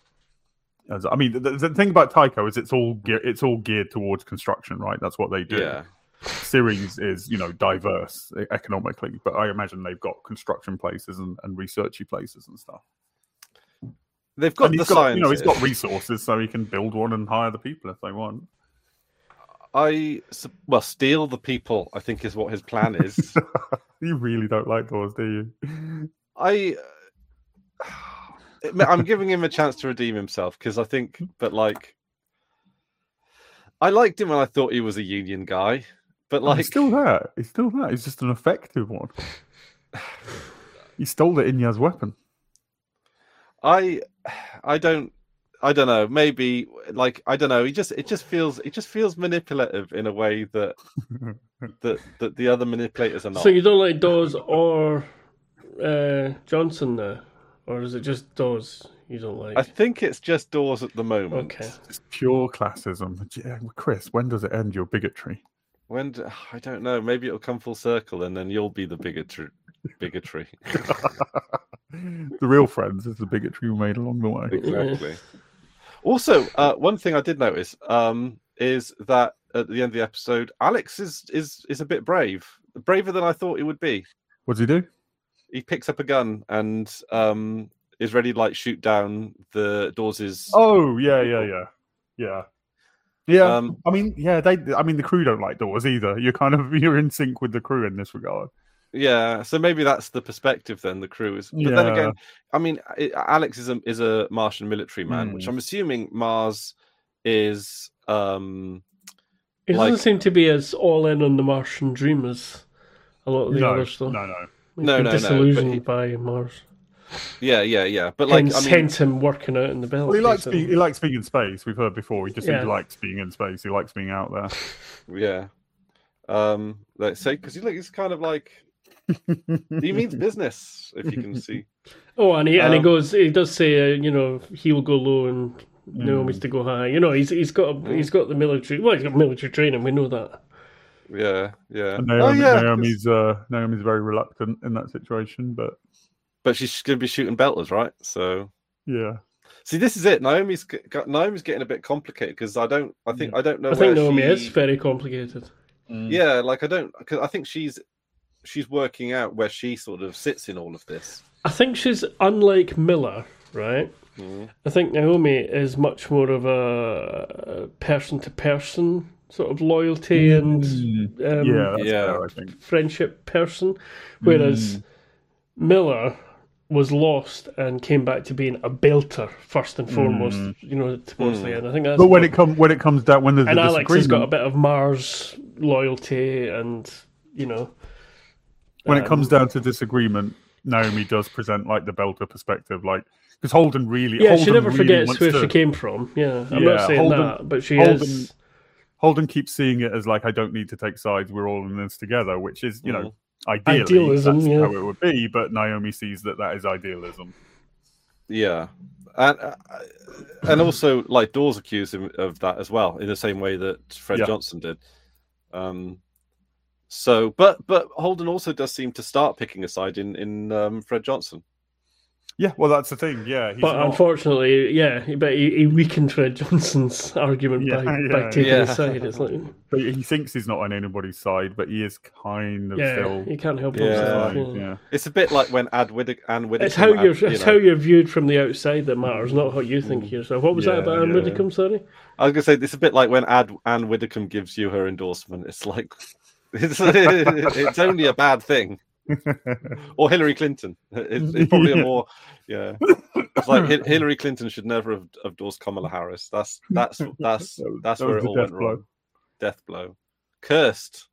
I mean, the thing about Tycho is it's all geared towards construction, right? That's what they do. Yeah. Series is diverse economically, but I imagine they've got construction places and researchy places and stuff. They've got science. He's got resources, so he can build one and hire the people if they want. Steal the people, I think, is what his plan is. You really don't like Dawes, do you? I'm giving him a chance to redeem himself because I think, but like, I liked him when I thought he was a Union guy, but like, he's still that. He's just an effective one. He stole the Inyaz weapon. I don't know. Maybe like I don't know. It just feels manipulative in a way that the other manipulators are not. So you don't like Dawes or Johnson now, or is it just Dawes you don't like? I think it's just Dawes at the moment. Okay, it's pure classism. Chris, when does it end your bigotry? I don't know. Maybe it'll come full circle, and then you'll be the bigotry. The real friends is the bigotry we made along the way. Exactly. Also, one thing I did notice is that at the end of the episode, Alex is a bit brave braver than I thought he would be. What does he do? He picks up a gun and is ready to like shoot down the Dawes'. Oh yeah. I mean, the crew don't like Dawes either. You're in sync with the crew in this regard. Yeah, so maybe that's the perspective then. The crew is, but then again, I mean, Alex is a Martian military man, which I'm assuming Mars is. He doesn't seem to be as all in on the Martian dream as a lot of the others, though. No, disillusioned by Mars. Yeah. But like, hence him working out in the belt. Well, he likes being in space. We've heard before. He just likes being in space. He likes being out there. Yeah. Let's say because he's kind of like he means business. If you can see. Oh, and he does say, he will go low and Naomi's to go high. He's got the military. Well, he's got military training. We know that. Yeah. And Naomi's very reluctant in that situation, but she's going to be shooting belters, right? So yeah. See, this is it. Naomi's getting a bit complicated because I don't know. I think Naomi is very complicated. Yeah, because I think she's working out where she sort of sits in all of this. I think she's unlike Miller, right? I think Naomi is much more of a person-to-person sort of loyalty and fair, I think. friendship person, whereas Miller was lost and came back to being a belter first and foremost. Towards the end. I think that's. But when it comes down, when there's and a Alex has got a bit of Mars loyalty, and when it comes down to disagreement, Naomi does present like the belter perspective, like. Because Holden really... Yeah, she never forgets where she came from. Yeah, I'm not saying that, but is... Holden keeps seeing it as like, I don't need to take sides, we're all in this together, which is, ideally, idealism, that's how it would be, but Naomi sees that is idealism. Yeah. And also, like, Dawes accused him of that as well, in the same way that Fred Johnson did. But Holden also does seem to start picking a side in Fred Johnson. Yeah, well, that's the thing. Yeah, unfortunately, he weakened Fred Johnson's argument by taking his side. It's like, but he thinks he's not on anybody's side, but he is kind of still. He can't help himself. Yeah. It's a bit like when Anne Widdecombe. It's how you're viewed from the outside that matters, not how you think of yourself. What was that about Anne Widdecombe? Sorry, I was going to say it's a bit like when Anne Widdecombe gives you her endorsement. It's like it's only a bad thing. Or Hillary Clinton. It's probably a more It's like Hillary Clinton should never have endorsed Kamala Harris. That's where it all went wrong. Death blow. Cursed.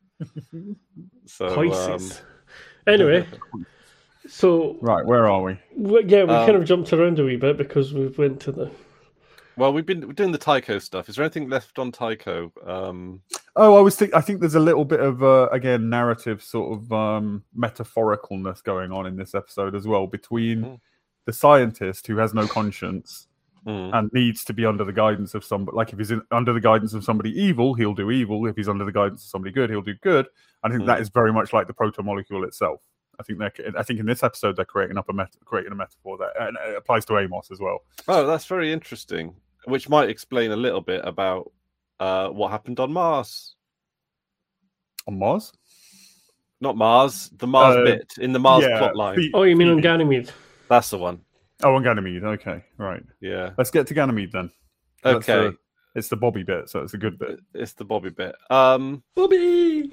So anyway, so right, where are we? We kind of jumped around a wee bit because we went to the. Well, we're doing the Tycho stuff. Is there anything left on Tycho? I think there's a little bit of again narrative sort of metaphoricalness going on in this episode as well between the scientist who has no conscience and needs to be under the guidance of somebody. Like if he's under the guidance of somebody evil, he'll do evil. If he's under the guidance of somebody good, he'll do good. I think that is very much like the proto-molecule itself. I think in this episode they're creating a metaphor that and it applies to Amos as well. Oh, that's very interesting. Which might explain a little bit about what happened on Mars. On Mars? Not Mars. The Mars bit in the Mars plot line. Oh, you mean on Ganymede? That's the one. Oh, on Ganymede. Okay, right. Yeah. Let's get to Ganymede then. Okay. It's the Bobby bit, so it's a good bit. It's the Bobby bit. Bobby.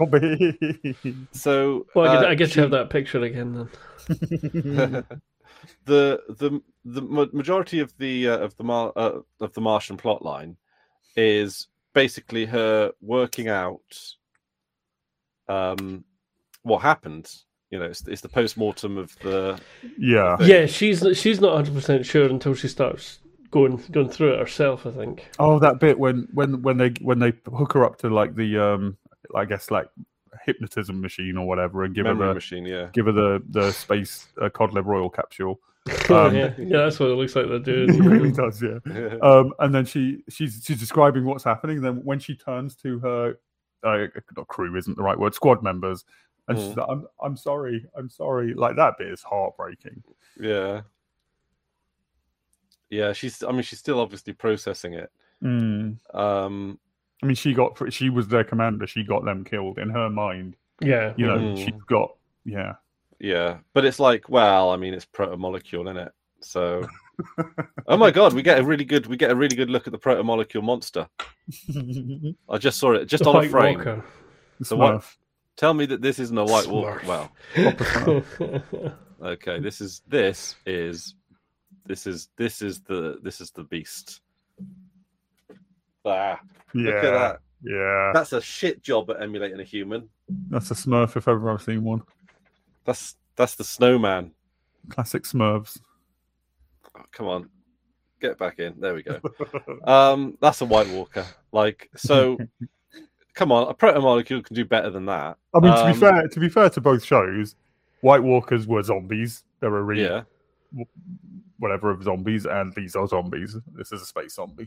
So, well, I guess you have that picture again then. The majority of the Martian plotline is basically her working out what happened. It's the post-mortem of the she's not 100% sure until she starts going through it herself, I think. Oh, that bit when they hook her up to like the I guess like hypnotism machine or whatever and give her the space cod liver oil capsule. That's what it looks like they're doing. It really does, yeah. And then she's describing what's happening. Then when she turns to her not crew isn't the right word, squad members, and she's like, I'm sorry. Like that bit is heartbreaking. Yeah. Yeah, she's still obviously processing it. I mean, she was their commander. She got them killed in her mind. Yeah. You know, Mm. she's got Yeah, but it's like, well, I mean, it's protomolecule, isn't it? So, oh my god, we get a really good look at the protomolecule monster. I just saw it just The on a White frame. Walker. So what? Smurf. Tell me that this isn't a White Walker. Smurf. Well, Proper Smurf. okay, this is the beast. Ah, look at that. Yeah. That's a shit job at emulating a human. That's a Smurf if ever I've seen one. That's the snowman. Classic Smurfs. Oh, come on, get back in. There we go. That's a White Walker. Like, so, come on, a protomolecule can do better than that. I mean, to be fair to both shows, White Walkers were zombies. They were really whatever of zombies, and these are zombies. This is a space zombie.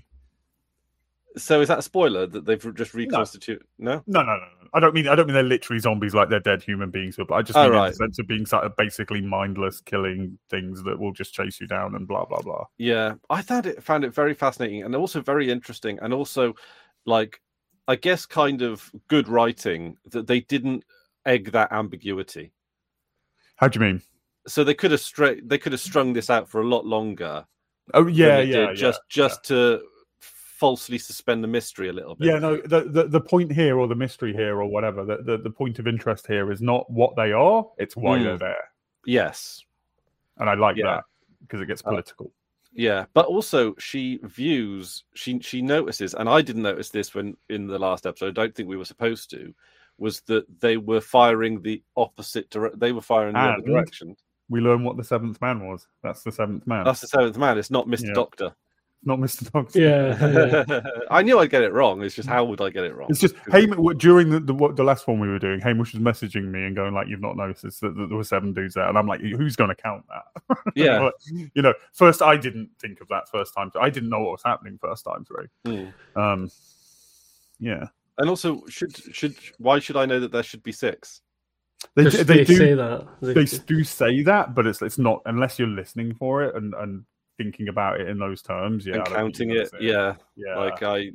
So is that a spoiler that they've just reconstituted? No. No. I don't mean they're literally zombies like they're dead human beings, but I just mean in the sense of being sort of basically mindless, killing things that will just chase you down and blah blah blah. Yeah, I found it very fascinating and also very interesting, and also like I guess kind of good writing that they didn't egg that ambiguity. How do you mean? So they could have strung this out for a lot longer. Oh yeah, just to falsely suspend the mystery a little bit. Yeah, no, the point here, or the mystery here, or whatever, the point of interest here is not what they are, it's why they're there. Yes. And I like that, because it gets political. Yeah, but also she notices, and I didn't notice this when in the last episode, I don't think we were supposed to, was that they were firing the opposite direction. They were firing the other direction. We learn what the seventh man was. That's the seventh man. That's the seventh man. It's not Mr. Doctor. Not Mr. Doctor. Yeah. I knew I'd get it wrong. It's just how would I get it wrong? It's just during the last one we were doing, Hamish was messaging me and going like, "You've not noticed that there were 7 dudes there," and I'm like, "Who's going to count that?" Yeah. First I didn't think of that first time. I didn't know what was happening first time through. Yeah. And also, why should I know that there should be 6? They do say that. They do say that, but it's not unless you're listening for it and thinking about it in those terms, and counting it, yeah. Like I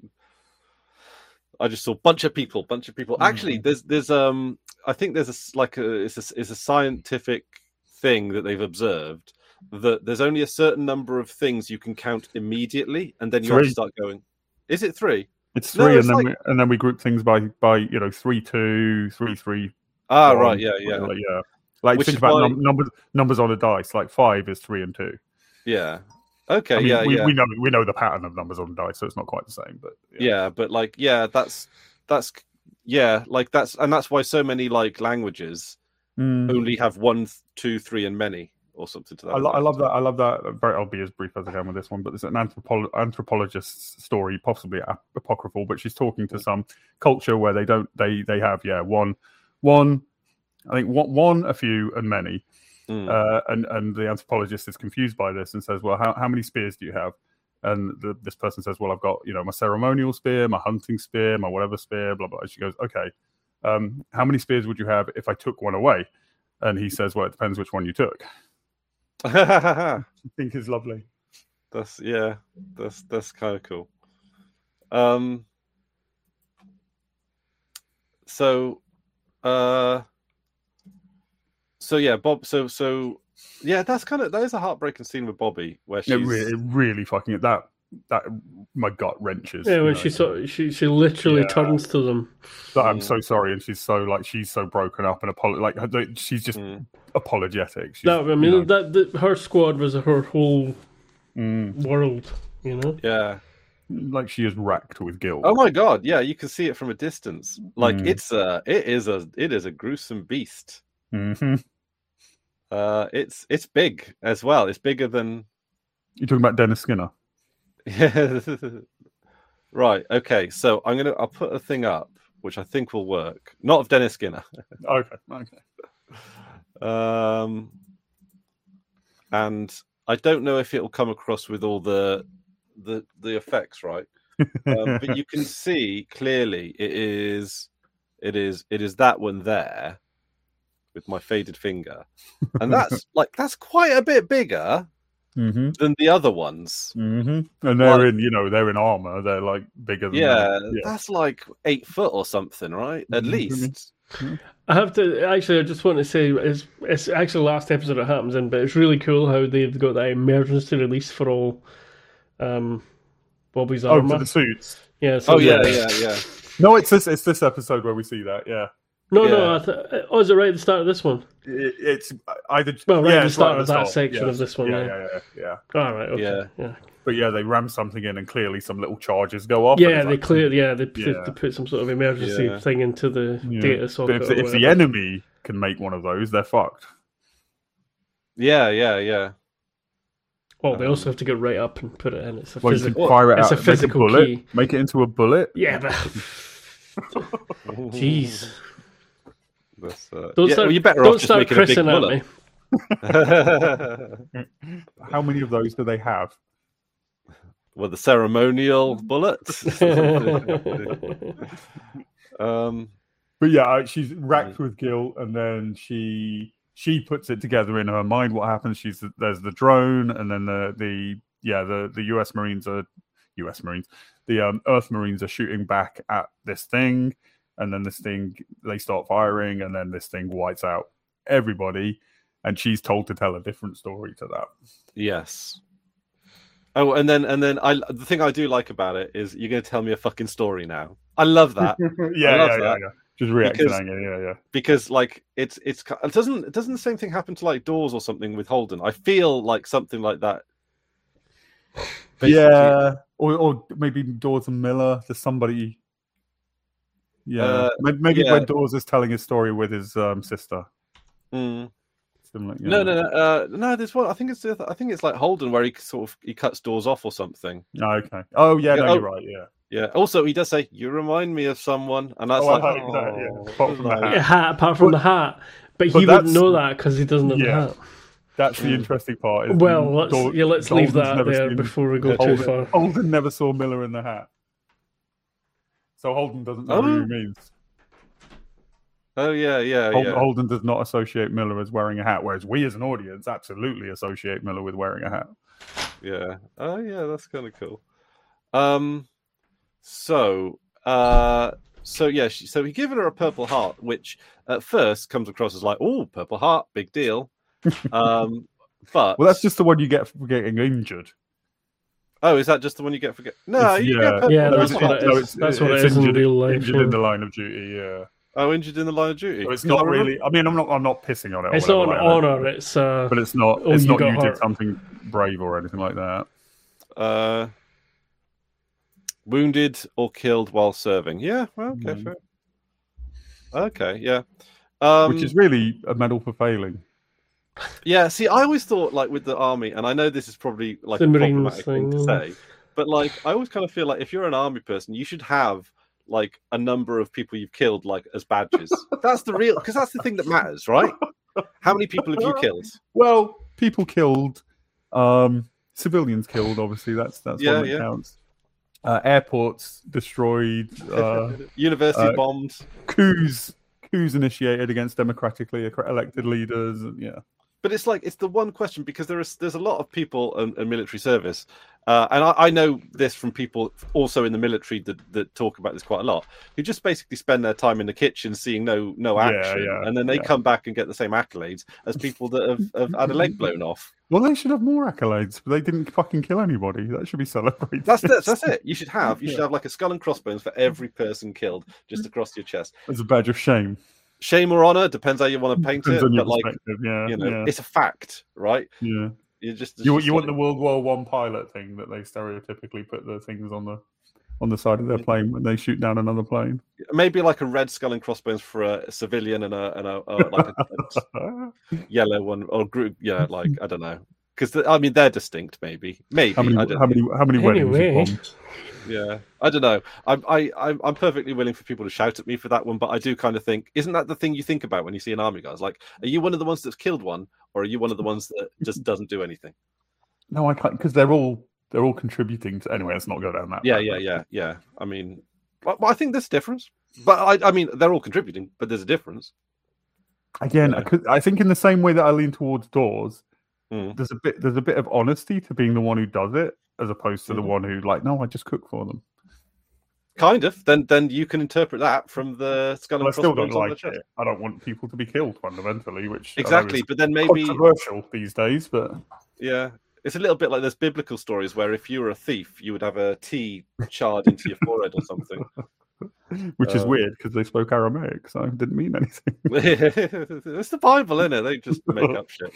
just saw bunch of people. Actually, there's I think there's a scientific thing that they've observed that there's only a certain number of things you can count immediately, and then you have to start going. Is it 3? It's 3, and then we group things by 3, 2, 3, 3. Ah, right, yeah. Like think about numbers on a dice. Like 5 is 3 and 2. Yeah. Okay. I mean, we know the pattern of numbers on dice, so it's not quite the same. But that's why so many like languages only have 1, 2, 3, and many or something to that. I love that. I love that. I'll be as brief as I can with this one, but it's an anthropologist's story, possibly apocryphal, but she's talking to some culture where they have one. I think one, a few, and many. And the anthropologist is confused by this and says, "Well, how many spears do you have?" And this person says, "Well, I've got my ceremonial spear, my hunting spear, my whatever spear, blah blah." And she goes, "Okay, how many spears would you have if I took one away?" And he says, "Well, it depends which one you took." I think is lovely. That's kind of cool. So yeah, Bob. So yeah, that is a heartbreaking scene with Bobby where she's really fucking that my gut wrenches. Yeah, when she literally turns to them. That I'm so sorry, and she's so broken up and she's just apologetic. Her squad was her whole world. Yeah. Like she is racked with guilt. Oh my god! Yeah, you can see it from a distance. Like it is a gruesome beast. Mm-hmm. It's big as well. It's bigger than. You're talking about Dennis Skinner. Yeah. Right. Okay. So I'll put a thing up which I think will work. Not of Dennis Skinner. Okay. And I don't know if it'll come across with all the effects, right? But you can see clearly it is that one there with my faded finger, and that's quite a bit bigger than the other ones. Mm-hmm. And they're in armor. They're like bigger than that's like 8 foot or something, right? At least. I have to actually. I just want to say it's actually the last episode it happens in, but it's really cool how they've got that emergency release for all Bobby's Oh, armor. for the suits. Yeah. So yeah. No, it's this episode where we see that. Yeah. No, Yeah. is it right at the start of this one? It's either Well, right at the it's start at of the that start. section of this one. Yeah. All right. Okay. Yeah. But yeah, they ram something in, and clearly some little charges go off. Yeah, and they it's clear. like, Yeah, they put some sort of emergency thing into the data But socket. if the enemy can make one of those, they're fucked. Yeah. Oh, they also have to go right up and put it in. It's a Well, you physical. can fire it It's out. a physical make a bullet, key. Make it into a bullet. Yeah, but jeez. That's, Don't you're better don't off just start making a big Chrising at bullet. me. How many of those do they have? Well, the ceremonial bullets. But yeah, she's racked with guilt, and then she puts it together in her mind. What happens? There's the drone, and then the U.S. Marines, the Earth Marines are shooting back at this thing, and then they start firing, and then this thing wipes out everybody, and she's told to tell a different story to that. Yes. Oh, and then the thing I do like about it is you're going to tell me a fucking story now. I love that. yeah. Just reacting, yeah. Because like it doesn't the same thing happen to like Dawes or something with Holden? I feel like something like that. Basically. Yeah, or maybe Dawes and Miller. There's somebody. Yeah, maybe when Dawes is telling his story with his sister. Mm. Similar, No. There's one. I think it's like Holden where he cuts Dawes off or something. Oh, okay. Oh yeah, no, you're right. Yeah. Yeah. Also, he does say, "You remind me of someone," and that's apart from the hat. Yeah, apart from the hat, but he wouldn't know that because he doesn't have the hat. That's the interesting part. Well, let's leave that there before we go too far. Holden never saw Miller in the hat, so Holden doesn't know who he means. Oh yeah. Holden does not associate Miller as wearing a hat, whereas we as an audience absolutely associate Miller with wearing a hat. Yeah. Oh yeah, that's kind of cool. So he given her a Purple Heart, which at first comes across as like, oh, Purple Heart, big deal. But well, that's just the one you get for getting injured. Oh, is that just the one you get for No, you get Purple Heart. That's what it is in real life. Injured in the line of duty, yeah. Oh, injured in the line of duty. So it's not really. I mean, I'm not pissing on it. It's not an honor. It's but it's not. It's not you did something brave or anything like that. Wounded or killed while serving. Yeah. Well, okay. Fair. Okay. Yeah. Which is really a medal for failing. Yeah. See, I always thought like with the army, and I know this is probably like the a Marines problematic thing to say, but like I always kind of feel like if you're an army person, you should have like a number of people you've killed like as badges. That's the real, because that's the thing that matters, right? How many people have you killed? Well, people killed, civilians killed. Obviously, that's one that counts. Airports destroyed. University bombed. Coups initiated against democratically elected leaders. Yeah. But it's like it's the one question because there's a lot of people in military service, and I know this from people also in the military that talk about this quite a lot, who just basically spend their time in the kitchen seeing no action, and then they come back and get the same accolades as people that have had a leg blown off. Well, they should have more accolades, but they didn't fucking kill anybody. That should be celebrated. That's it. You should have like a skull and crossbones for every person killed just across your chest as a badge of shame. Shame or honor depends how you want to paint it, but like it's a fact, right? Yeah, you want the World War I pilot thing that they stereotypically put the things on the side of their plane when they shoot down another plane. Maybe like a red skull and crossbones for a civilian and a like a yellow one or group. Yeah, like I don't know, because I mean they're distinct. Maybe how many weddings you bombed? Yeah, I don't know. I'm perfectly willing for people to shout at me for that one, but I do kind of think, isn't that the thing you think about when you see an army guy? Like, are you one of the ones that's killed one, or are you one of the ones that just doesn't do anything? No, I can't, because they're all contributing to. Anyway, let's not go down that. Yeah. I mean, well, I think there's a difference, but I mean, they're all contributing, but there's a difference. Again, I think in the same way that I lean towards Dawes, there's a bit of honesty to being the one who does it, as opposed to the one who like, no, I just cook for them. Kind of. Then you can interpret that from the skull and I still crossbones don't on the like chest. it. I don't want people to be killed fundamentally, which Exactly, but then maybe controversial these days. But yeah, it's a little bit like there's biblical stories where if you were a thief, you would have a T charred into your forehead or something. which is weird because they spoke Aramaic, so it didn't mean anything. It's the Bible, isn't it? They just make up shit.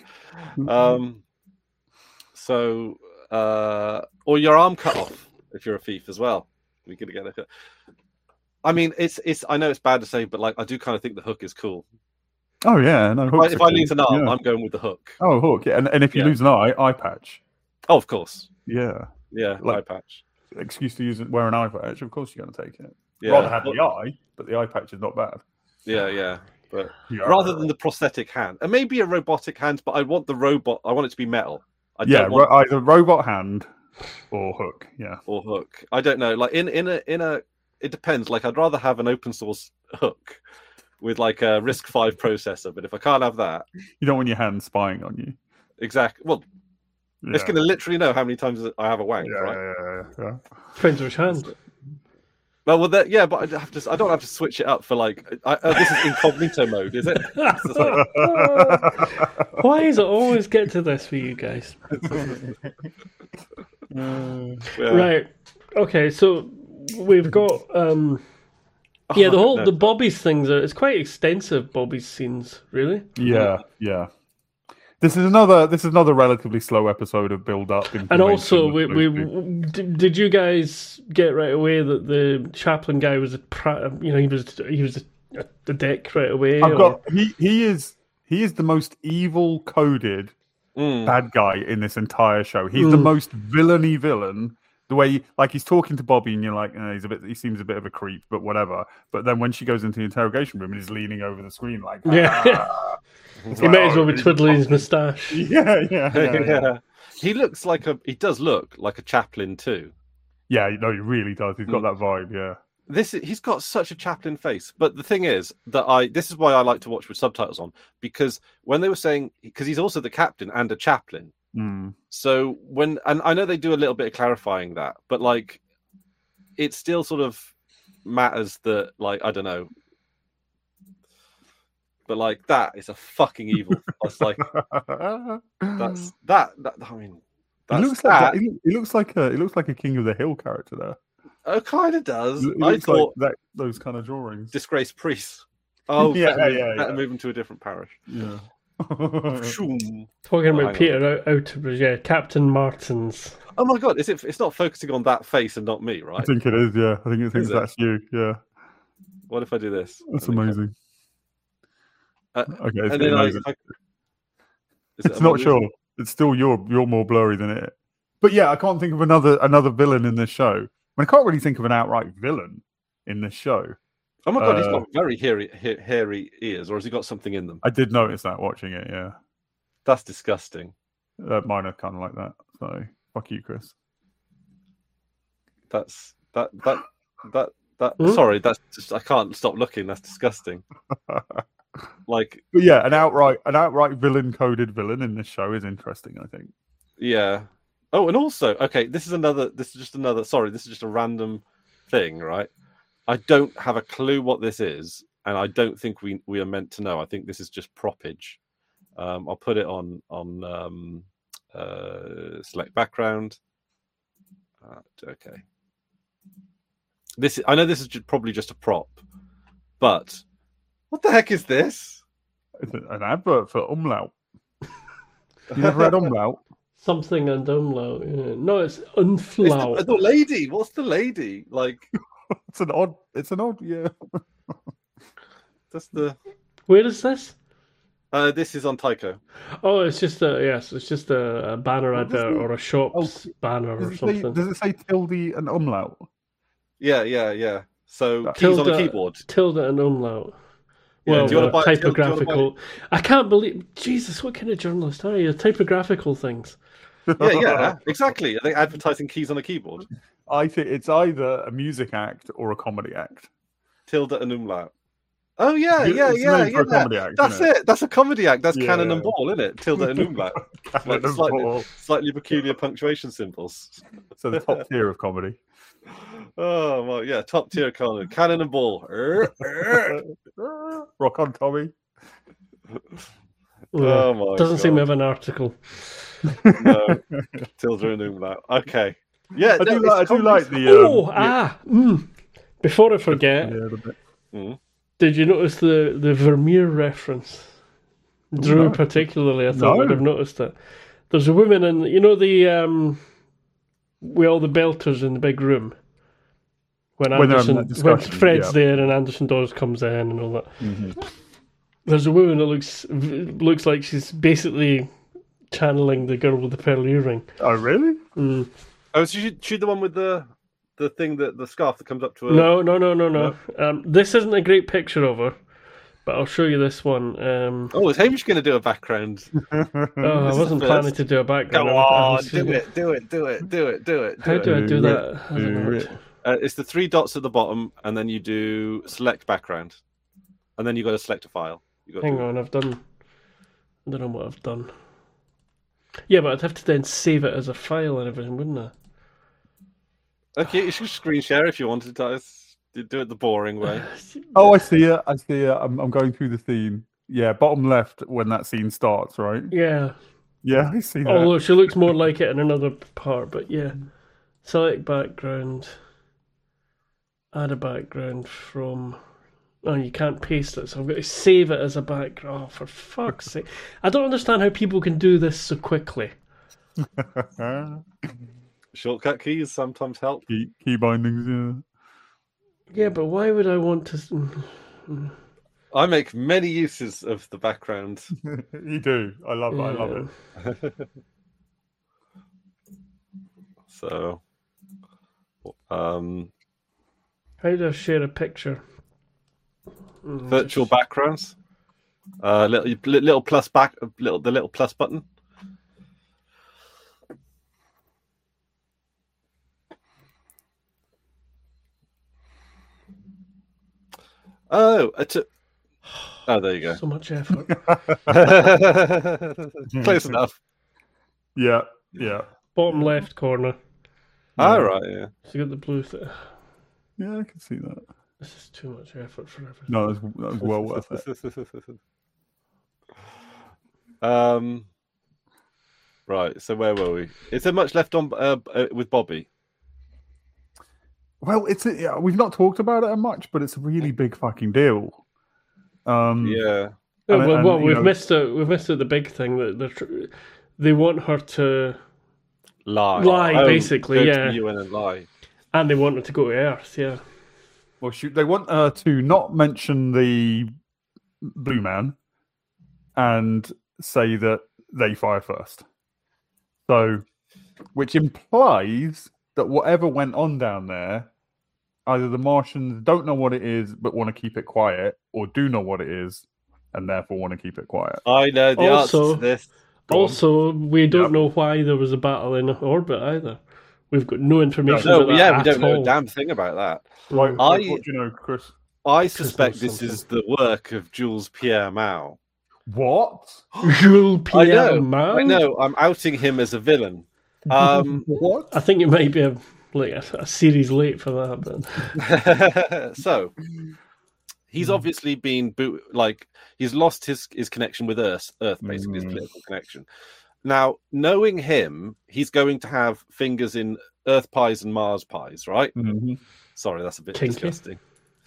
Or your arm cut off if you're a thief as well. We could get a. I mean, it's. I know it's bad to say, but like, I do kind of think the hook is cool. Oh yeah, no. If I lose an arm, I'm going with the hook. Oh, hook, yeah, and if you lose an eye patch. Oh, of course. Yeah, eye patch. Excuse to wear an eye patch. Of course, you're going to take it. Yeah. Rather have the eye, but the eye patch is not bad. Yeah. But rather than the prosthetic hand, and maybe a robotic hand, but I want the robot. I want it to be metal. Either robot hand or hook. Yeah, or hook. I don't know. Like in a. It depends. Like I'd rather have an open source hook with like a RISC-V processor, but if I can't have that, you don't want your hand spying on you. Exactly. Well, it's going to literally know how many times I have a wank, right? Yeah. Depends which hand. Well, but I don't have to switch it up for like. This is incognito mode, is it? Why does it always get to this for you guys? Right. Okay. So we've got. The Bobby's things. It's quite extensive. Bobby's scenes, really. Yeah. This is another relatively slow episode of build up. And also, did you guys get right away that the Chaplin guy was he was a dick right away? He is the most evil coded bad guy in this entire show. He's the most villainy villain. The way he's talking to Bobby, and you're like, he seems a bit of a creep, but whatever. But then when she goes into the interrogation room and he's leaning over the screen like, he might as well be twiddling his moustache. Yeah. He does look like a Chaplin too. Yeah, no, he really does. He's got that vibe. Yeah. He's got such a Chaplin face. But the thing is that this is why I like to watch with subtitles on, because when they were saying, because he's also the captain and a chaplain. So and I know they do a little bit of clarifying that, but like it still sort of matters that, like, I don't know, but like that is a fucking evil. That's like that's that. I mean, it looks like a King of the Hill character there. Oh, kind of does. I thought like those kind of drawings. Disgraced priests. Oh, better move him to a different parish. Yeah. Talking about Peter Outerbridge, Captain Martins. Oh my god, it's not focusing on that face and not me, right? I think it is, yeah. I think it thinks that's you, yeah. What if I do this? That's amazing. Okay, and then it's not sure. It's still you're more blurry than it. But yeah, I can't think of another villain in this show. I mean, I can't really think of an outright villain in this show. Oh my god, he's got very hairy ears, or has he got something in them? I did notice that watching it, yeah. That's disgusting. Mine are kind of like that, so fuck you, Chris. Sorry, that's just, I can't stop looking. That's disgusting. Like, but yeah, an outright villain coded villain in this show is interesting, I think. Yeah. Oh, and also, okay, this is just a random thing, right? I don't have a clue what this is, and I don't think we are meant to know. I think this is just propage. I'll put it on select background. Okay. I know this is probably just a prop, but what the heck is this? It's an advert for Umlaut. You never read Umlaut? Something and Umlaut. Yeah. No, it's Unflaut. It's the lady. What's the lady like? It's an odd, yeah. That's the. Where is this? This is on Tycho. Oh, it's just a banner advert or a shop's banner or something. Does it say tilde and Umlaut? Yeah. So keys on the keyboard. Tilde and Umlaut. Well, typographical. I can't believe. Jesus, what kind of journalist are you? Typographical things. Yeah, exactly. Are they advertising keys on a keyboard? I think it's either a music act or a comedy act. Tilde and Umlaut. Oh yeah. A comedy act, that's it. That's a comedy act. That's Cannon and Ball, isn't it? Tilde and Umlaut. Like slightly peculiar punctuation symbols. So the top tier of comedy. Oh well, yeah, top tier Conan, cannon and ball. Rock on, Tommy. Oh my Doesn't seem to God. have an article. No, Tilda and Umlaut. Okay, yeah, I do like the. Before I forget, did you notice the Vermeer reference? Drew, No. particularly, I thought No. would have noticed it. There's a woman in, you know, the with all the belters in the big room when When they're Anderson, having that when discussion, Fred's yeah. there and Anderson Dawes comes in and all that. Mhm. There's a woman that looks like she's basically channeling the girl with the pearl earring. Oh, really? Mm. Oh, so she the one with the thing that the scarf that comes up to her. No. This isn't a great picture of her, but I'll show you this one. Oh, is Hamish going to do a background? I This is wasn't the planning first. to do a background. Come I on, was- do it. How do I do that? I don't know. it. It's the three dots at the bottom, and then you do select background, and then you got to select a file. You got Hang on, I don't know what I've done. Yeah, but I'd have to then save it as a file and everything, wouldn't I? Okay, you should screen share if you wanted to. You do it the boring way. Oh, I see it. I'm going through the scene. Yeah, bottom left when that scene starts, right? Yeah. Yeah, I see that. Although she looks more like it in another part, but yeah. Select background. Add a background from. Oh, you can't paste it, so I've got to save it as a background. Oh, for fuck's sake. I don't understand how people can do this so quickly. Shortcut keys sometimes help. Key bindings, Yeah, but why would I want to. I make many uses of the background. yeah. You do. I love it. So, How do I share a picture? virtual backgrounds. Little plus the little plus button. Oh, there you go. So much effort. Close enough. Yeah. Bottom left corner. All right, yeah. So you got the blue thing. Yeah, I can see that. This is too much effort for everything. No, that was well worth it. Right. So where were we? Is there much left on with Bobby? Well, we've not talked about it much, but it's a really big fucking deal. Yeah. Well, we've know- missed out. We've missed out the big thing that they want her to, Lie. basically, go to yeah. the UN and lie. and they want her to go to Earth. Yeah. Well, shoot, they want her to not mention the Blue Man and say that they fire first. So, which implies that whatever went on down there, either the Martians don't know what it is but want to keep it quiet, or do know what it is and therefore want to keep it quiet. I know the Also- answer to this. Go on. Also, we don't Yep. know why there was a battle in orbit either. We've got no information No, about that yeah, we at don't know all. a damn thing about that. Right, I- what do you know, Chris? I suspect this something. is the work of Jules Pierre Mao. What? Jules Pierre I Mao? know. I'm outing him as a villain. What? I think it might be a series late for that, but So he's obviously been he's lost his connection with Earth basically his political connection. Now, knowing him, he's going to have fingers in Earth pies and Mars pies, right? Mhm. Sorry, that's a bit Kinky. disgusting.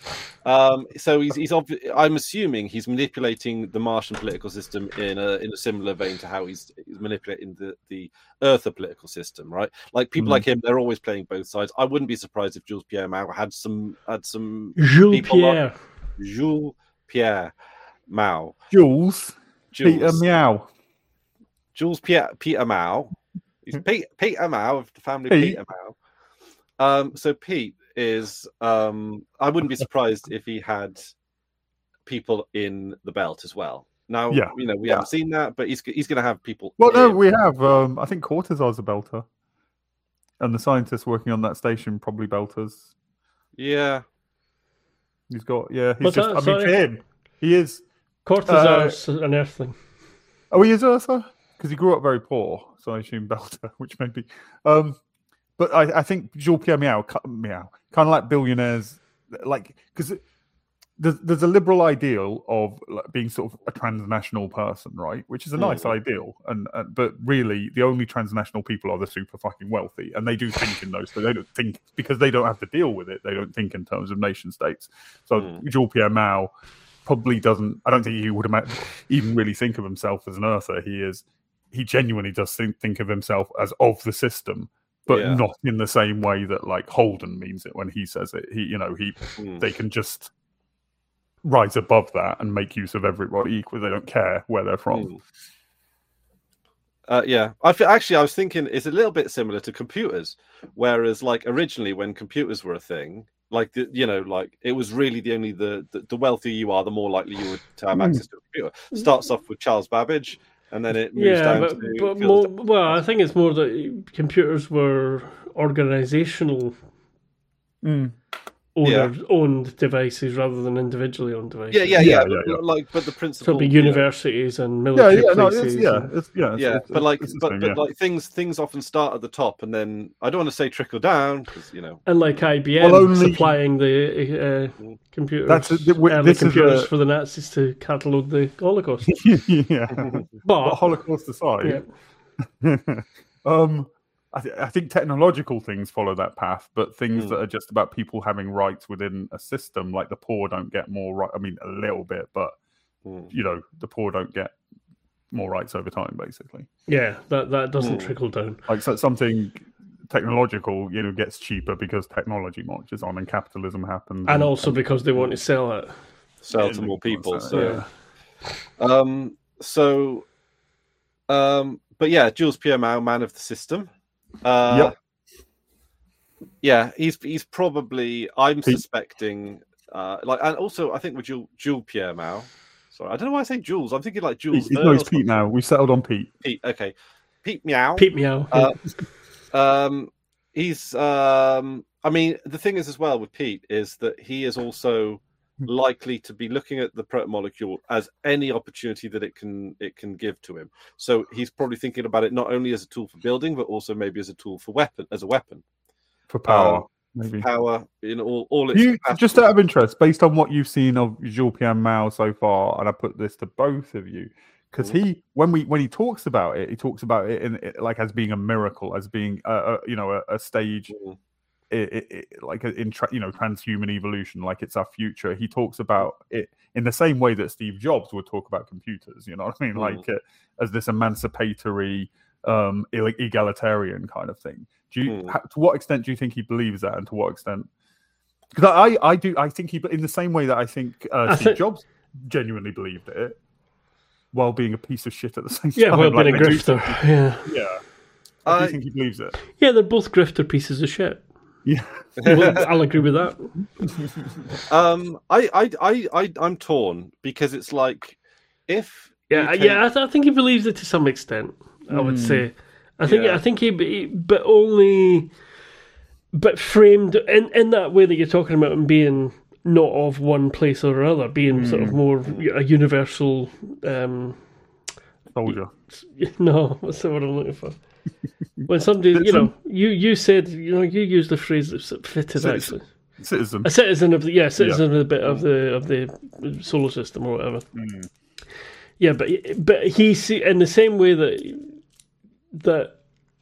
So he's I'm assuming he's manipulating the Martian political system in a similar vein to how he's manipulating the Earth political system, right? Like people like him, they're always playing both sides. I wouldn't be surprised if Jules Pierre Mao had some Jules people Pierre. Jules Pierre Mao. Jules. Peter Jules, Meow. Jules Peter Mao. He's Peter Mao of the family Pete. Peter Mao. So Pete is I wouldn't be surprised if he had people in the belt as well. Now, Yeah. we haven't seen that, but he's going to have people. Well, no, in. we have. I think Cortazar's a belter. And the scientists working on that station probably belters. Yeah. He's got, yeah. He's What's just, that? I mean, Sorry? for him, he is. Cortazar's an Earthling. Oh, he is Ursa? Because he grew up very poor, so I assume belter, which may be. But I think Jean-Pierre Meow, kind of like billionaires, like because there's a liberal ideal of being sort of a transnational person, right? Which is a nice ideal, and but really the only transnational people are the super fucking wealthy, and they do think in those. So they don't think because they don't have to deal with it. They don't think in terms of nation states. So Jean-Pierre Mao probably doesn't. I don't think he would even really think of himself as an earther. He genuinely does think of himself as of the system, but not in the same way that like Holden means it when he says it. They can just rise above that and make use of everybody equally. They don't care where they're from. I was thinking it's a little bit similar to computers, whereas like originally when computers were a thing, like it was really the wealthier you are, the more likely you would to have access to a computer. Starts off with Charles Babbage, and then it moves down to. I think it's more that computers were organizational. Owned devices rather than individually owned devices. But the principle. So it'd be universities and military places. But things often start at the top, and then I don't want to say trickle down because And like IBM supplying the computers for the Nazis to catalogue the Holocaust. But Holocaust aside, I think technological things follow that path, but things that are just about people having rights within a system, like the poor don't get more right. I mean, a little bit, but the poor don't get more rights over time, basically. Yeah, that doesn't trickle down. Like something technological, gets cheaper because technology marches on and capitalism happens, and also because they want to sell it, to more people. But yeah, Jules Pierre Mao, man of the system. He's probably. I'm suspecting. And also I think with Jules Pierre Mao. Sorry, I don't know why I say Jules. I'm thinking like Jules. He's Pete now. We settled on Pete. Pete, okay. Pete Meow. He's. I mean, the thing is as well with Pete is that he is also likely to be looking at the proto-molecule as any opportunity that it can give to him. So he's probably thinking about it not only as a tool for building, but also maybe as a tool for weapon for power, maybe power in all its. Just out of interest, based on what you've seen of Jean-Pierre Mao so far, and I put this to both of you, because when he talks about it, he talks about it in like as being a miracle, as being a stage. Like in transhuman evolution, like it's our future. He talks about it in the same way that Steve Jobs would talk about computers. You know what I mean? Like as this emancipatory, egalitarian kind of thing. To what extent do you think he believes that, and to what extent? Because I do. I think he, in the same way that I think Steve Jobs genuinely believed it, while being a pice of shit at the same time. Yeah, while being a grifter. I do think he believes it. Yeah, they're both grifter pieces of shit. Yeah, I'll agree with that. I'm torn because it's like if I think he believes it to some extent. I would say, I think he, but framed in that way that you're talking about him being not of one place or other, being sort of more a universal soldier. No, what's the word I'm looking for? When somebody, you said, you used the phrase that fitted actually. Citizen. A citizen of the of the bit of the solar system or whatever. Yeah, but he see in the same way that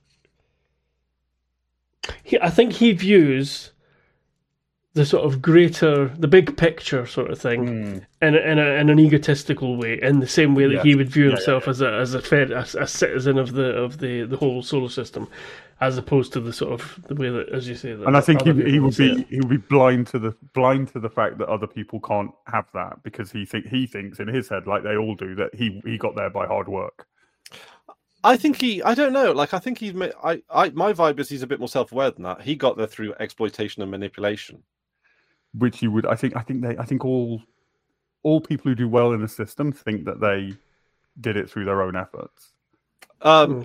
I think he views the sort of the big picture sort of thing in an egotistical way, in the same way that he would view himself as a citizen of the whole solar system, as opposed to the way that, as you say, and I think he would be blind to the fact that other people can't have that, because he thinks in his head, like they all do, that he got there by hard work. I think I don't know. Like, I think my vibe is he's a bit more self-aware than that. He got there through exploitation and manipulation. Which you would, I think all people who do well in the system think that they did it through their own efforts. I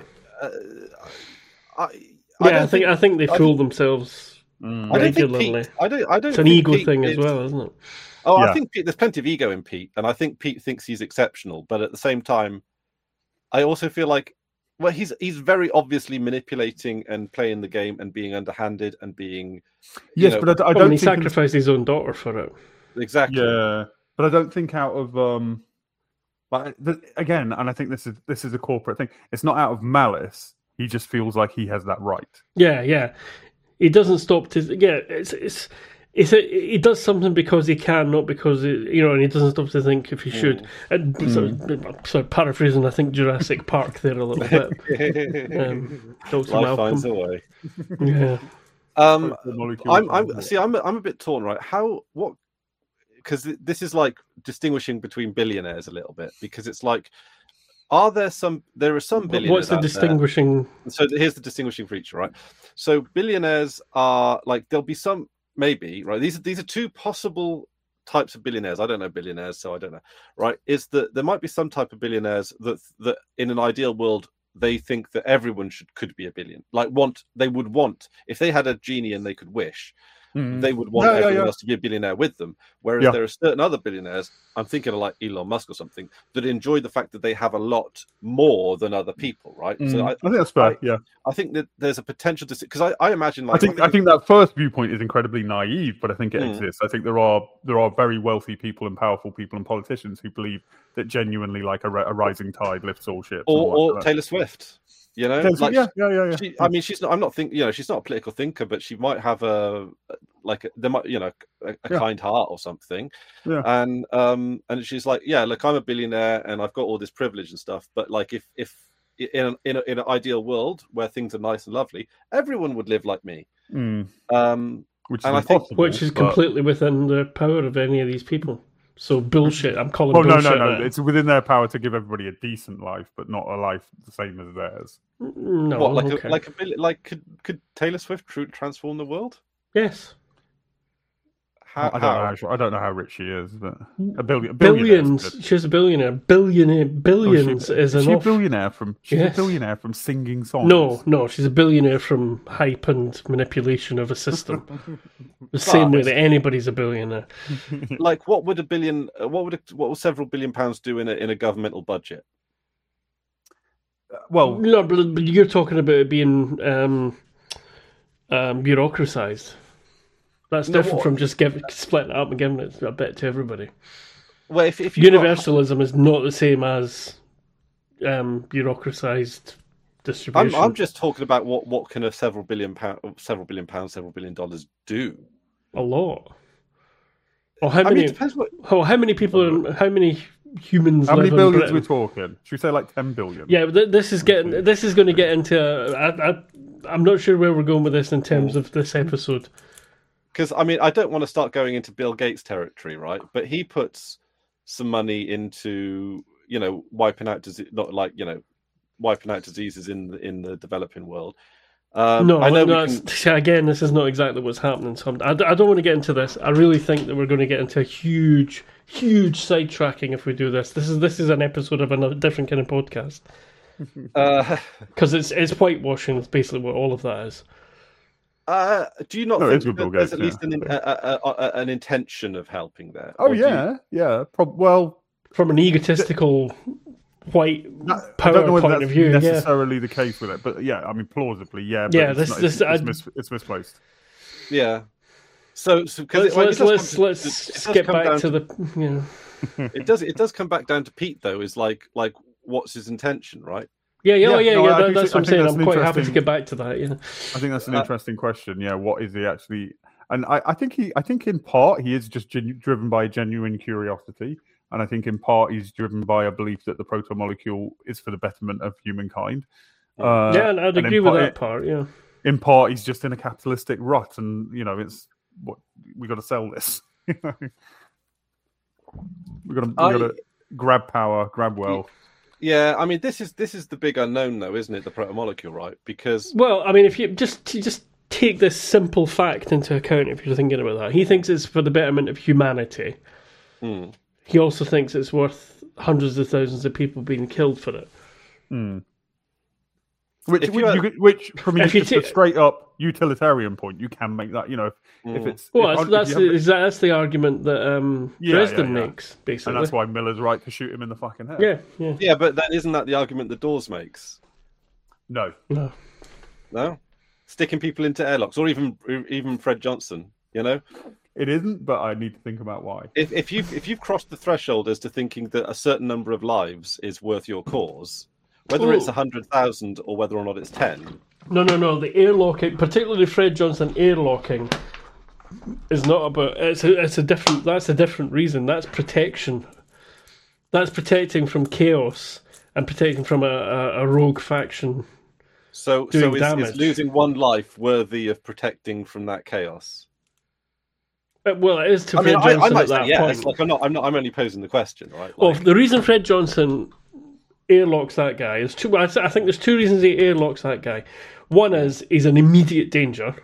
think they fool themselves regularly. I don't. It's an ego thing as well, isn't it? Oh, yeah. I think there's plenty of ego in Pete, and I think Pete thinks he's exceptional. But at the same time, I also feel like Well, he's very obviously manipulating and playing the game and being underhanded and being. Yes, but I don't he think sacrificed his own daughter for it. Exactly. Yeah, but I don't think out of again, and I think this is a corporate thing. It's not out of malice. He just feels like he has that right. Yeah. He doesn't stop to. Yeah, he does something because he can, not because and he doesn't stop to think if he should. And so paraphrasing, I think Jurassic Park there a little bit. Life finds a way. Yeah. I'm a bit torn, right? What? Because this is like distinguishing between billionaires a little bit, because it's like, there are some billionaires. What's the distinguishing? So here's the distinguishing feature, right? So billionaires are like, there'll be some. Maybe, right? These are two possible types of billionaires. I don't know billionaires, so I don't know. Right? Is that there might be some type of billionaires that in an ideal world they think that everyone could be a billion. Like they would want, if they had a genie and they could wish, they would want everyone else to be a billionaire with them. Whereas there are certain other billionaires, I'm thinking of like Elon Musk or something, that enjoy the fact that they have a lot more than other people, right? So I think that's fair. I think that there's a potential to, because I imagine like I think that first viewpoint is incredibly naive, but I think it exists. I think there are very wealthy people and powerful people and politicians who believe that genuinely like a rising tide lifts all ships. Or Taylor Swift. Yeah. She's not. I'm not thinking. She's not a political thinker, but she might have a kind heart or something. Yeah. And she's like, yeah, look, I'm a billionaire and I've got all this privilege and stuff. But like, if in an ideal world where things are nice and lovely, everyone would live like me. Which is completely within the power of any of these people. So bullshit. I'm calling bullshit. No. It's within their power to give everybody a decent life, but not a life the same as theirs. No. What, could Taylor Swift transform the world? Yes. I don't know how rich she is, but billions. She's a billionaire. Billions is an. She's a billionaire from. She's a billionaire from singing songs. No, she's a billionaire from hype and manipulation of a system. The same way that anybody's a billionaire. Like, what would several billion pounds do in a governmental budget? Well, no, but you're talking about it being bureaucratized. That's different from just splitting it up and giving it a bit to everybody. Well, if universalism is not the same as bureaucratized distribution. I'm just talking about what can a several billion dollars do? A lot. Or how many? Depends what. How many people? How many humans? How many live billions in we're talking? Should we say like 10 billion? Yeah, this is going to get into. I'm not sure where we're going with this in terms of this episode. Because I don't want to start going into Bill Gates territory, right? But he puts some money into wiping out diseases in the developing world. Again, this is not exactly what's happening. So I don't want to get into this. I really think that we're going to get into a huge sidetracking if we do this. This is an episode of a different kind of podcast. Because it's whitewashing. It's basically what all of that is. Do you not think that there's at least an intention of helping there? Oh, yeah. From an egotistical white power point of view, necessarily the case with it, but plausibly, but it's misplaced. Yeah. So let's skip back to the. It does come back down to Pete though. Is like what's his intention, right? Yeah. That's what I'm saying. I'm quite happy to get back to that. Yeah, I think that's an interesting question. Yeah, what is he actually? And I think in part he is just driven by genuine curiosity, and I think in part he's driven by a belief that the proto-molecule is for the betterment of humankind. And I'd agree with that part. Yeah. In part, he's just in a capitalistic rut, and it's what we got to sell this. We got to grab power, grab wealth. Yeah, this is the big unknown, though, isn't it? The proto-molecule, right? Because if you just take this simple fact into account, if you're thinking about that, he thinks it's for the betterment of humanity. He also thinks it's worth hundreds of thousands of people being killed for it. Which from a straight up utilitarian point, you can make that. If it's that's the argument that Dresden makes, basically, and that's why Miller's right to shoot him in the fucking head. Yeah. But then isn't that the argument that Dawes makes? No. No, sticking people into airlocks, or even Fred Johnson. You know, It isn't, but I need to think about why. if you've crossed the threshold as to thinking that a certain number of lives is worth your cause, whether it's 100,000 or whether or not it's 10. No. The airlocking, particularly Fred Johnson airlocking, is not about. That's a different reason. That's protection. That's protecting from chaos and protecting from a rogue faction. So is losing one life worthy of protecting from that chaos? Well, it is to Fred Johnson I might at that say yes. point. Like I'm only posing the question, right? Well, the reason Fred Johnson airlocks that guy is two. I think there's two reasons he airlocks that guy. One is he's an immediate danger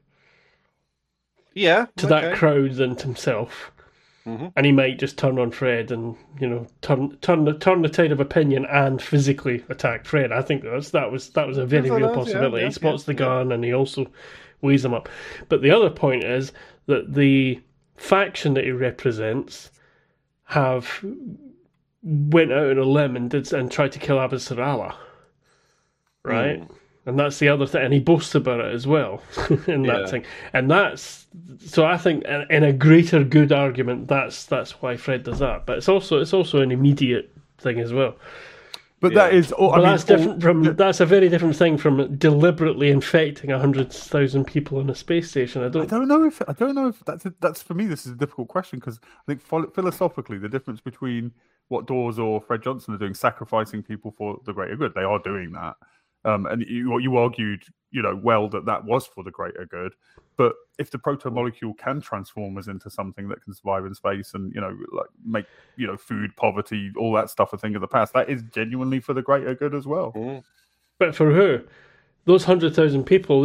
to that crowd than to himself, and he might just turn on Fred and turn the tide of opinion and physically attack Fred. I think that was a very real possibility. He spots the gun and he also weighs him up. But the other point is that the faction that he represents have went out on a limb and tried to kill Abu Sarala, right? And that's the other thing, and he boasts about it as well in that thing. And that's so. I think in a greater good argument, that's why Fred does that. But it's also an immediate thing as well. But that is, that's a very different thing from deliberately infecting 100,000 people in a space station. I don't know if that's for me. This is a difficult question because I think philosophically, the difference between what Dawes or Fred Johnson are doing, sacrificing people for the greater good, they are doing that. And you argued, well, that was for the greater good. But if the proto-molecule can transform us into something that can survive in space and, make, food, poverty, all that stuff a thing of the past, that is genuinely for the greater good as well. But for who? Those 100,000 people,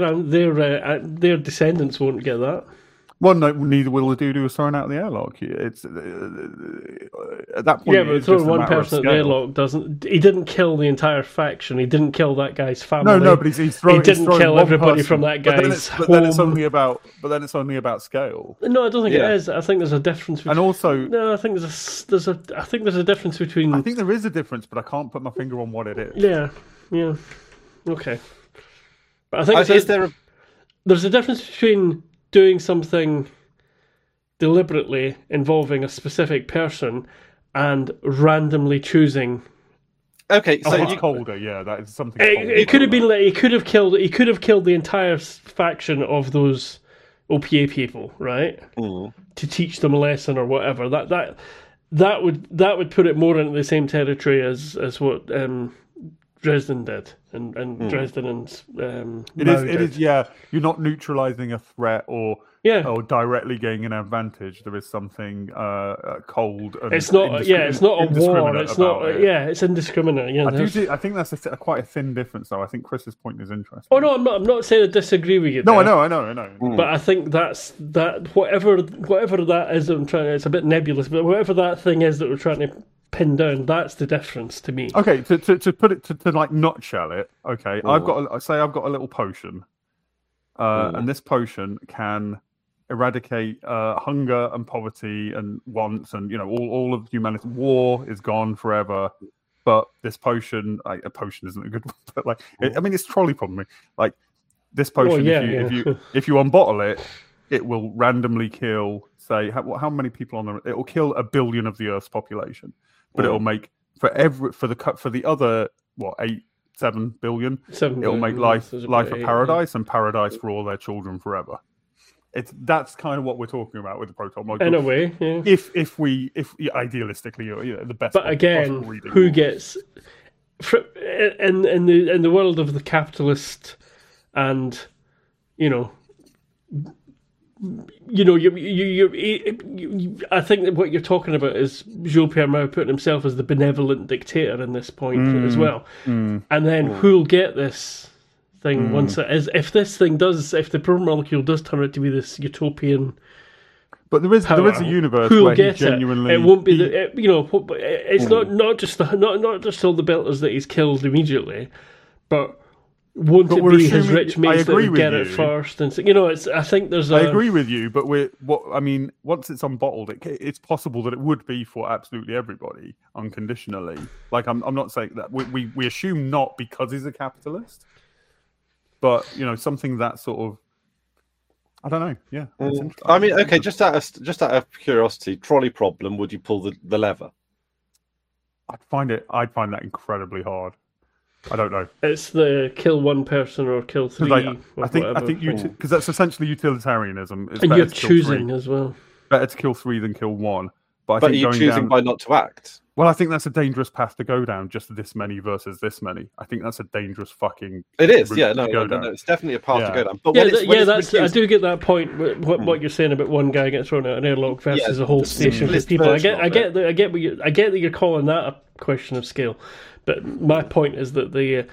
their descendants won't get that. Well, no, neither will the dude who was thrown out of the airlock. It's at that point. Yeah, but throwing one person at the airlock doesn't. He didn't kill the entire faction. He didn't kill that guy's family. No, but he's throwing. He didn't kill everybody from that guy's home. But then it's only about scale. No, I don't think it is. I think there's a difference. And also, no, I think there's a difference between. I think there is a difference, but I can't put my finger on what it is. Yeah, okay. But I think there's a difference between doing something deliberately involving a specific person and randomly choosing. Okay, so colder, that is something. It could have been like he could have killed the entire faction of those OPA people, right? To teach them a lesson or whatever. That would put it more into the same territory as what Dresden did, and Dresden and it is. You're not neutralizing a threat or directly getting an advantage. There is something cold. And it's not. It's not a war. It's not. It's indiscriminate. I think that's quite a thin difference, though. I think Chris's point is interesting. Oh no, I'm not saying I disagree with you. No, I know. But I think that whatever that is, it's a bit nebulous. But whatever that thing is that we're trying to pin down, that's the difference to me. Okay, to put it to like nutshell it. Okay, I've got a little potion, and this potion can eradicate hunger and poverty and wants and all of humanity. War is gone forever, but this potion, a potion isn't a good one, but it's trolley problem. Like this potion, if you unbottle it, it will randomly kill. Say how many people on it will kill 1 billion of the Earth's population. But it'll make for the other 7 billion. It'll make life a paradise and paradise for all their children forever. That's kind of what we're talking about with the proton molecule. In a way, yeah. If idealistically, the best. But again, who gets in the world of the capitalist and I think that what you're talking about is Jules-Pierre Mao putting himself as the benevolent dictator in this point as well. And then who'll get this thing once it is? If the proton molecule does turn out to be this utopian, but there is a universe where he genuinely. It won't be it's not just all the Belters that he's killed immediately, but won't But it we're be his assuming- rich I mates that agree would with get it you. first? And so, it's. I think there's I agree with you, but once it's unbottled, it's possible that it would be for absolutely everybody unconditionally. Like I'm not saying that we assume not because he's a capitalist, but something that sort of, I don't know. Yeah, it's interesting. I mean, okay, just out of curiosity, trolley problem. Would you pull the lever? I'd find that incredibly hard. I don't know. It's the kill one person or kill three. I think because that's essentially utilitarianism. It's and better you're to kill choosing three. as well. Better to kill three than kill one. But I But think you're going choosing down, by not to act. well, I think that's a dangerous path to go down. Just this many versus this many. I think that's a dangerous fucking. It is, route yeah. to No, go no, down. no. It's definitely a path to Yeah. go down. But Yeah, when it's that's. I reduced- do get that point. What you're saying about one guy getting thrown out an airlock versus Yeah, a whole the station of simplest people. I version get of it. I get that you're calling that a question of scale, but my point is that the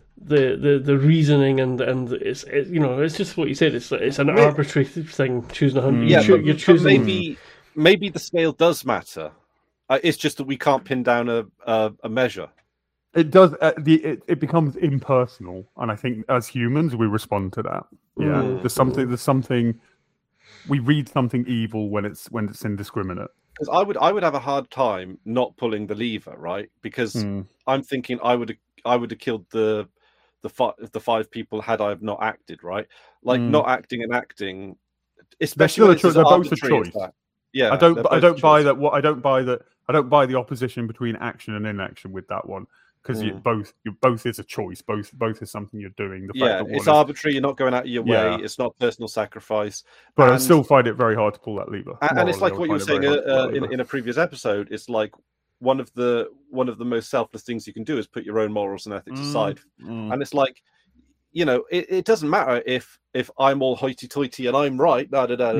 reasoning and it's just what you said. It's an arbitrary thing choosing 100. yeah, You're but choosing. maybe the scale does matter. It's just that we can't pin down a measure. It does. It becomes impersonal, and I think as humans we respond to that. Yeah, there's something. We read something evil when it's indiscriminate. Because I would have a hard time not pulling the lever, right? Because I'm thinking I would have killed the five people had I have not acted, right? Like not acting and acting, especially when it's as they're both a arbitrary as choice. that. Yeah, I don't buy that. I don't buy the opposition between action and inaction with that one, because both is a choice. Both is something you're doing. The fact Yeah, that one it's is, arbitrary. You're not going out of your way. Yeah. It's not personal sacrifice. but I and- still find it very hard to pull that lever. And it's Morally, like I what you were find it saying very hard to pull that lever. in a previous episode. It's like one of the most selfless things you can do is put your own morals and ethics aside. And it's like, it doesn't matter if I'm all hoity-toity and I'm right.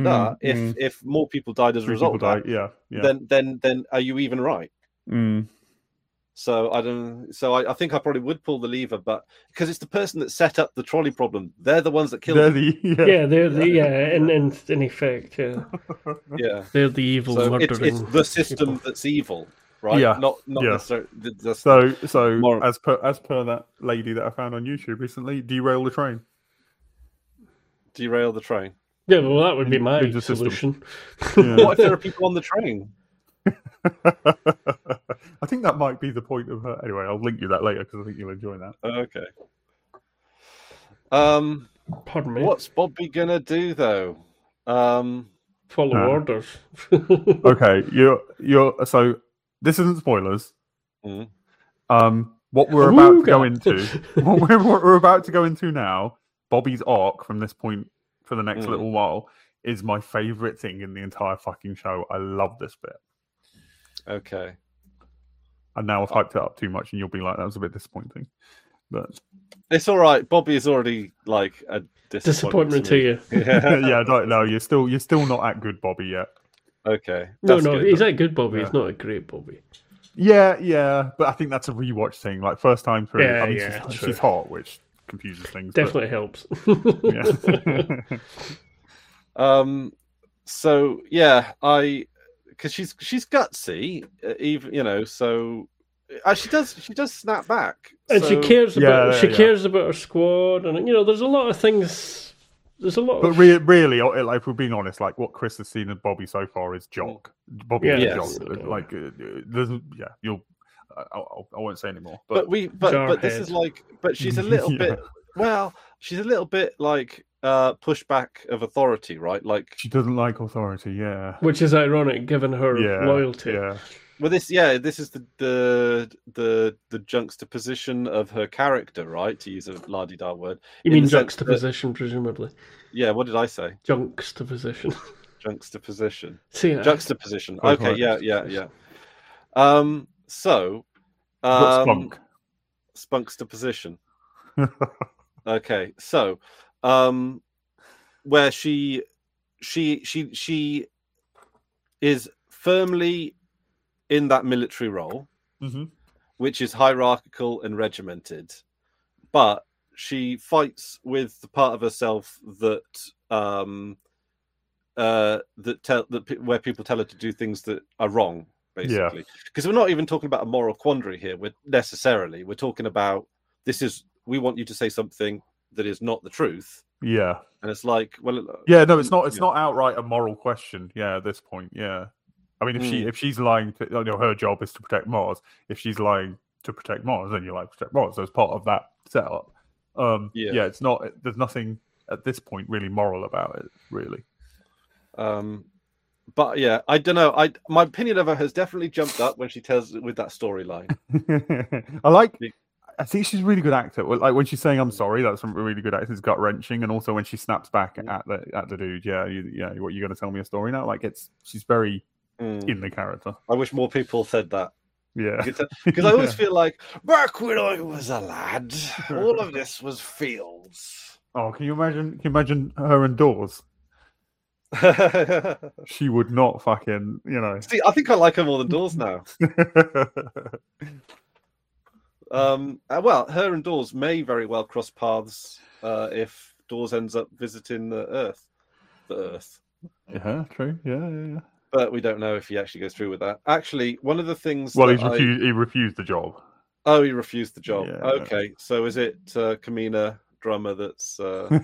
If more people died as a result of that, then are you even right? So I think I probably would pull the lever, but because it's the person that set up the trolley problem, they're the ones that killed him. In effect, yeah. Yeah, They're the evil so murdering. it's the system people. that's evil, right? Yeah, Not yeah. necessarily. So Moral. as per that lady that I found on YouTube recently, derail the train. Derail the train. Yeah, well, that would be my Into the system. solution. What if there are people on the train? I think that might be the point of her. Anyway, I'll link you that later because I think you'll enjoy that. Okay. Pardon me. What's Bobby gonna do though? Follow orders. Okay, you're so this isn't spoilers. Mhm. What we're about to go into, what we're about to go into now, Bobby's arc from this point for the next little while is my favorite thing in the entire fucking show. I love this bit. Okay. And now I've hyped it up too much, and you'll be like, "That was a bit disappointing." But It's all right. Bobby is already like a Disappointment to you. yeah, I don't know. You're still not at good Bobby yet. Okay. No, That's good. he's a good Bobby. Yeah. He's not a great Bobby. Yeah, but I think that's a rewatch thing. Like first time through, Yeah, I mean, yeah, she's true. hot, which confuses things. but- Definitely helps. Yeah. So yeah, because she's gutsy, even so she does snap back, And she so- cares about Yeah, she yeah. cares about her squad, and there's a lot of things. There's a lot But of really, like if we're being honest, like what Chris has seen of Bobby so far is jock. Bobby is Yes. jock. Like there's you'll. I won't say anymore. but this Jarhead. is like, but she's a little Yeah. bit. Well, she's a little bit like pushback of authority, right? Like She doesn't like authority. Yeah. which is ironic given her Yeah. loyalty. Yeah. well, this is the juxtaposition of her character, right? To use a la-di-da word. You In mean the sense juxtaposition, presumably? Yeah, what did I say? Juxtaposition. Juxtaposition. See, Juxtaposition. Oh, Okay, correct. yeah. So, But spunk. spunkstaposition. Okay, so, where she is firmly in that military role, Mm-hmm. which is hierarchical and regimented, but she fights with the part of herself that where people tell her to do things that are wrong, basically. Because we're not even talking about a moral quandary here. We're talking about this is we want you to say something that is not the truth. Yeah. And it's like, well, yeah, no, it's not. It's not outright a moral question. Yeah, at this point, yeah. I mean, if she's lying, her job is to protect Mars. If she's lying to protect Mars, then you like protect Mars. So it's part of that setup. Yeah, it's not. There's nothing at this point really moral about it, really. But yeah, I don't know. My opinion of her has definitely jumped up when she tells with that storyline. I think she's a really good actor. Like when she's saying "I'm sorry," that's a really good acting. It's gut wrenching, and also when she snaps back at the dude. Yeah, what, you going to tell me a story now? Like she's very in the character. I wish more people said that. Yeah, because I always feel like back when I was a lad, all of this was fields. Oh, can you imagine her indoors? She would not fucking, See, I think I like her more than Dawes now. Well, her and Dawes may very well cross paths if Dawes ends up visiting the Earth. Yeah, true. Yeah. But we don't know if he actually goes through with that. Actually, one of the things. Well, he refused the job. Oh, he refused the job. Yeah. Okay, so is it Kamina Drummer that's?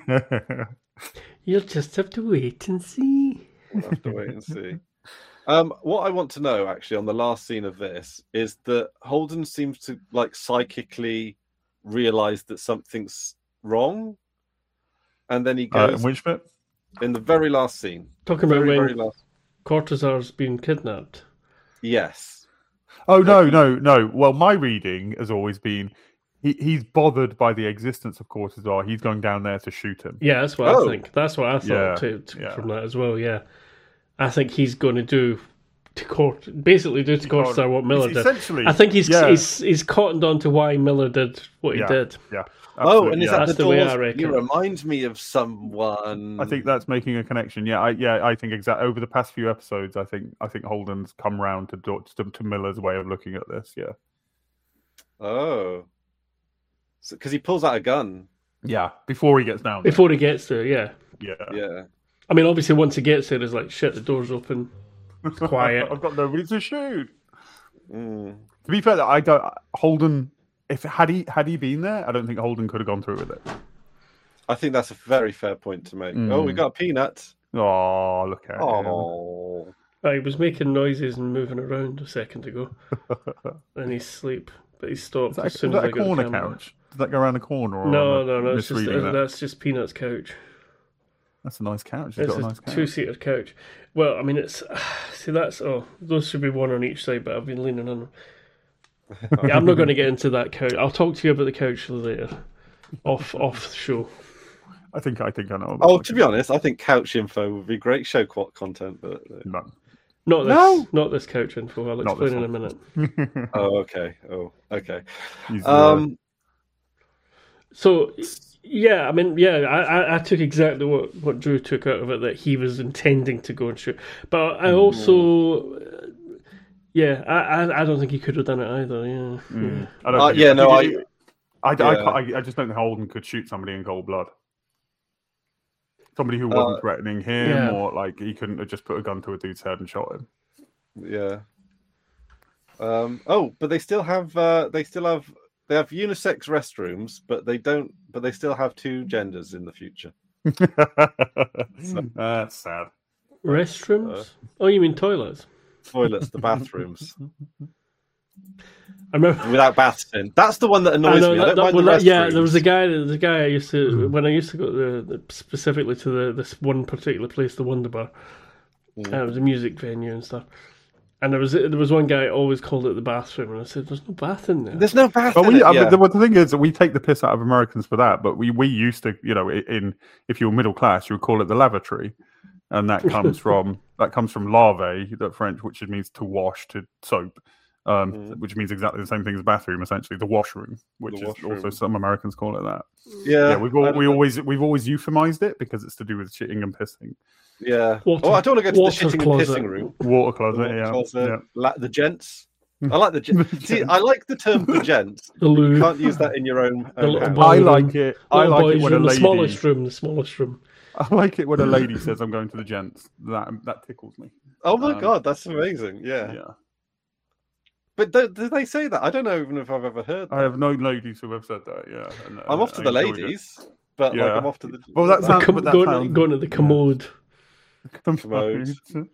You'll just have to wait and see. We'll have to wait and see. What I want to know, actually, on the last scene of this, is that Holden seems to psychically realize that something's wrong, and then he goes. In which bit? In the very last scene. Talking about when Cortazar's been kidnapped. Yes. Oh no! Well, my reading has always been he's bothered by the existence of Cortazar. He's going down there to shoot him. Yeah, that's what I think. That's what I thought from that as well. Yeah. I think he's going to do to Cortazar what Miller did. Essentially, I think he's cottoned on to why Miller did what he did. Yeah. Absolutely. And is that that's the way Dawes? I reckon. You remind me of someone. I think that's making a connection. Yeah, I think exactly. Over the past few episodes, I think Holden's come round to Miller's way of looking at this. Yeah. Oh. Because he pulls out a gun. Yeah, before he gets down there. Before he gets there, yeah. Yeah. I mean, obviously, once he gets there, it's like, shit, the door's open. It's quiet. I've got nobody to shoot. Mm. To be fair, Holden, had he been there, I don't think Holden could have gone through with it. I think that's a very fair point to make. Oh, we got a peanut. Oh, look at him. Oh. He was making noises and moving around a second ago. And he's asleep. But he stopped as soon as I got the camera. Corner couch? Does that go around the corner? Or No. That's just Peanut's couch. That's a nice couch. It's got a nice couch. Two-seater couch. Well, I mean, it's... See, those should be one on each side, but I've been leaning on them. Yeah, I'm not going to get into that couch. I'll talk to you about the couch later. Off the show. I think I know. Oh, to be honest, I think couch info would be great show content, but... No. Not this couch info. I'll explain in a minute. Oh, okay. So, yeah, I mean, I took exactly what Drew took out of it, that he was intending to go and shoot. But I also, I don't think he could have done it either. Yeah. I just don't think Holden could shoot somebody in cold blood. Somebody who wasn't threatening him, or like he couldn't have just put a gun to a dude's head and shot him. Yeah. But they still have they have unisex restrooms, but they still have two genders in the future. That's sad. Restrooms? Oh, you mean toilets? Toilets, the bathrooms. I remember without baths in. That's the one that annoys me. I don't mind the restrooms. Yeah, there was a guy I used to when I used to go specifically to this one particular place, the Wonder Bar. It was a music venue and stuff. And there was one guy always called it the bathroom, and I said, "There's no bath in there. There's no bath." But the thing is that we take the piss out of Americans for that, but we used to, if you were middle class, you would call it the lavatory, and that comes from lave, the French, which means to wash, to soap. Which means exactly the same thing as bathroom, essentially the washroom, which is also some Americans call it that. Yeah, we've always euphemized it because it's to do with shitting and pissing. Yeah. I don't want to go to the shitting closet. and pissing room. Water closet. The gents. I like the gents. See, I like the term the gents. You can't use that in your own. I like it. I like it when a lady. The smallest room. I like it when a lady says, "I'm going to the gents." That tickles me. Oh my god, that's amazing! Yeah. But do they say that? I don't know even if I've ever heard that. I have no ladies who have said that. Yeah, I'm off to the ladies, but like I'm off to the. Well, that sounds going to the commode. Commode.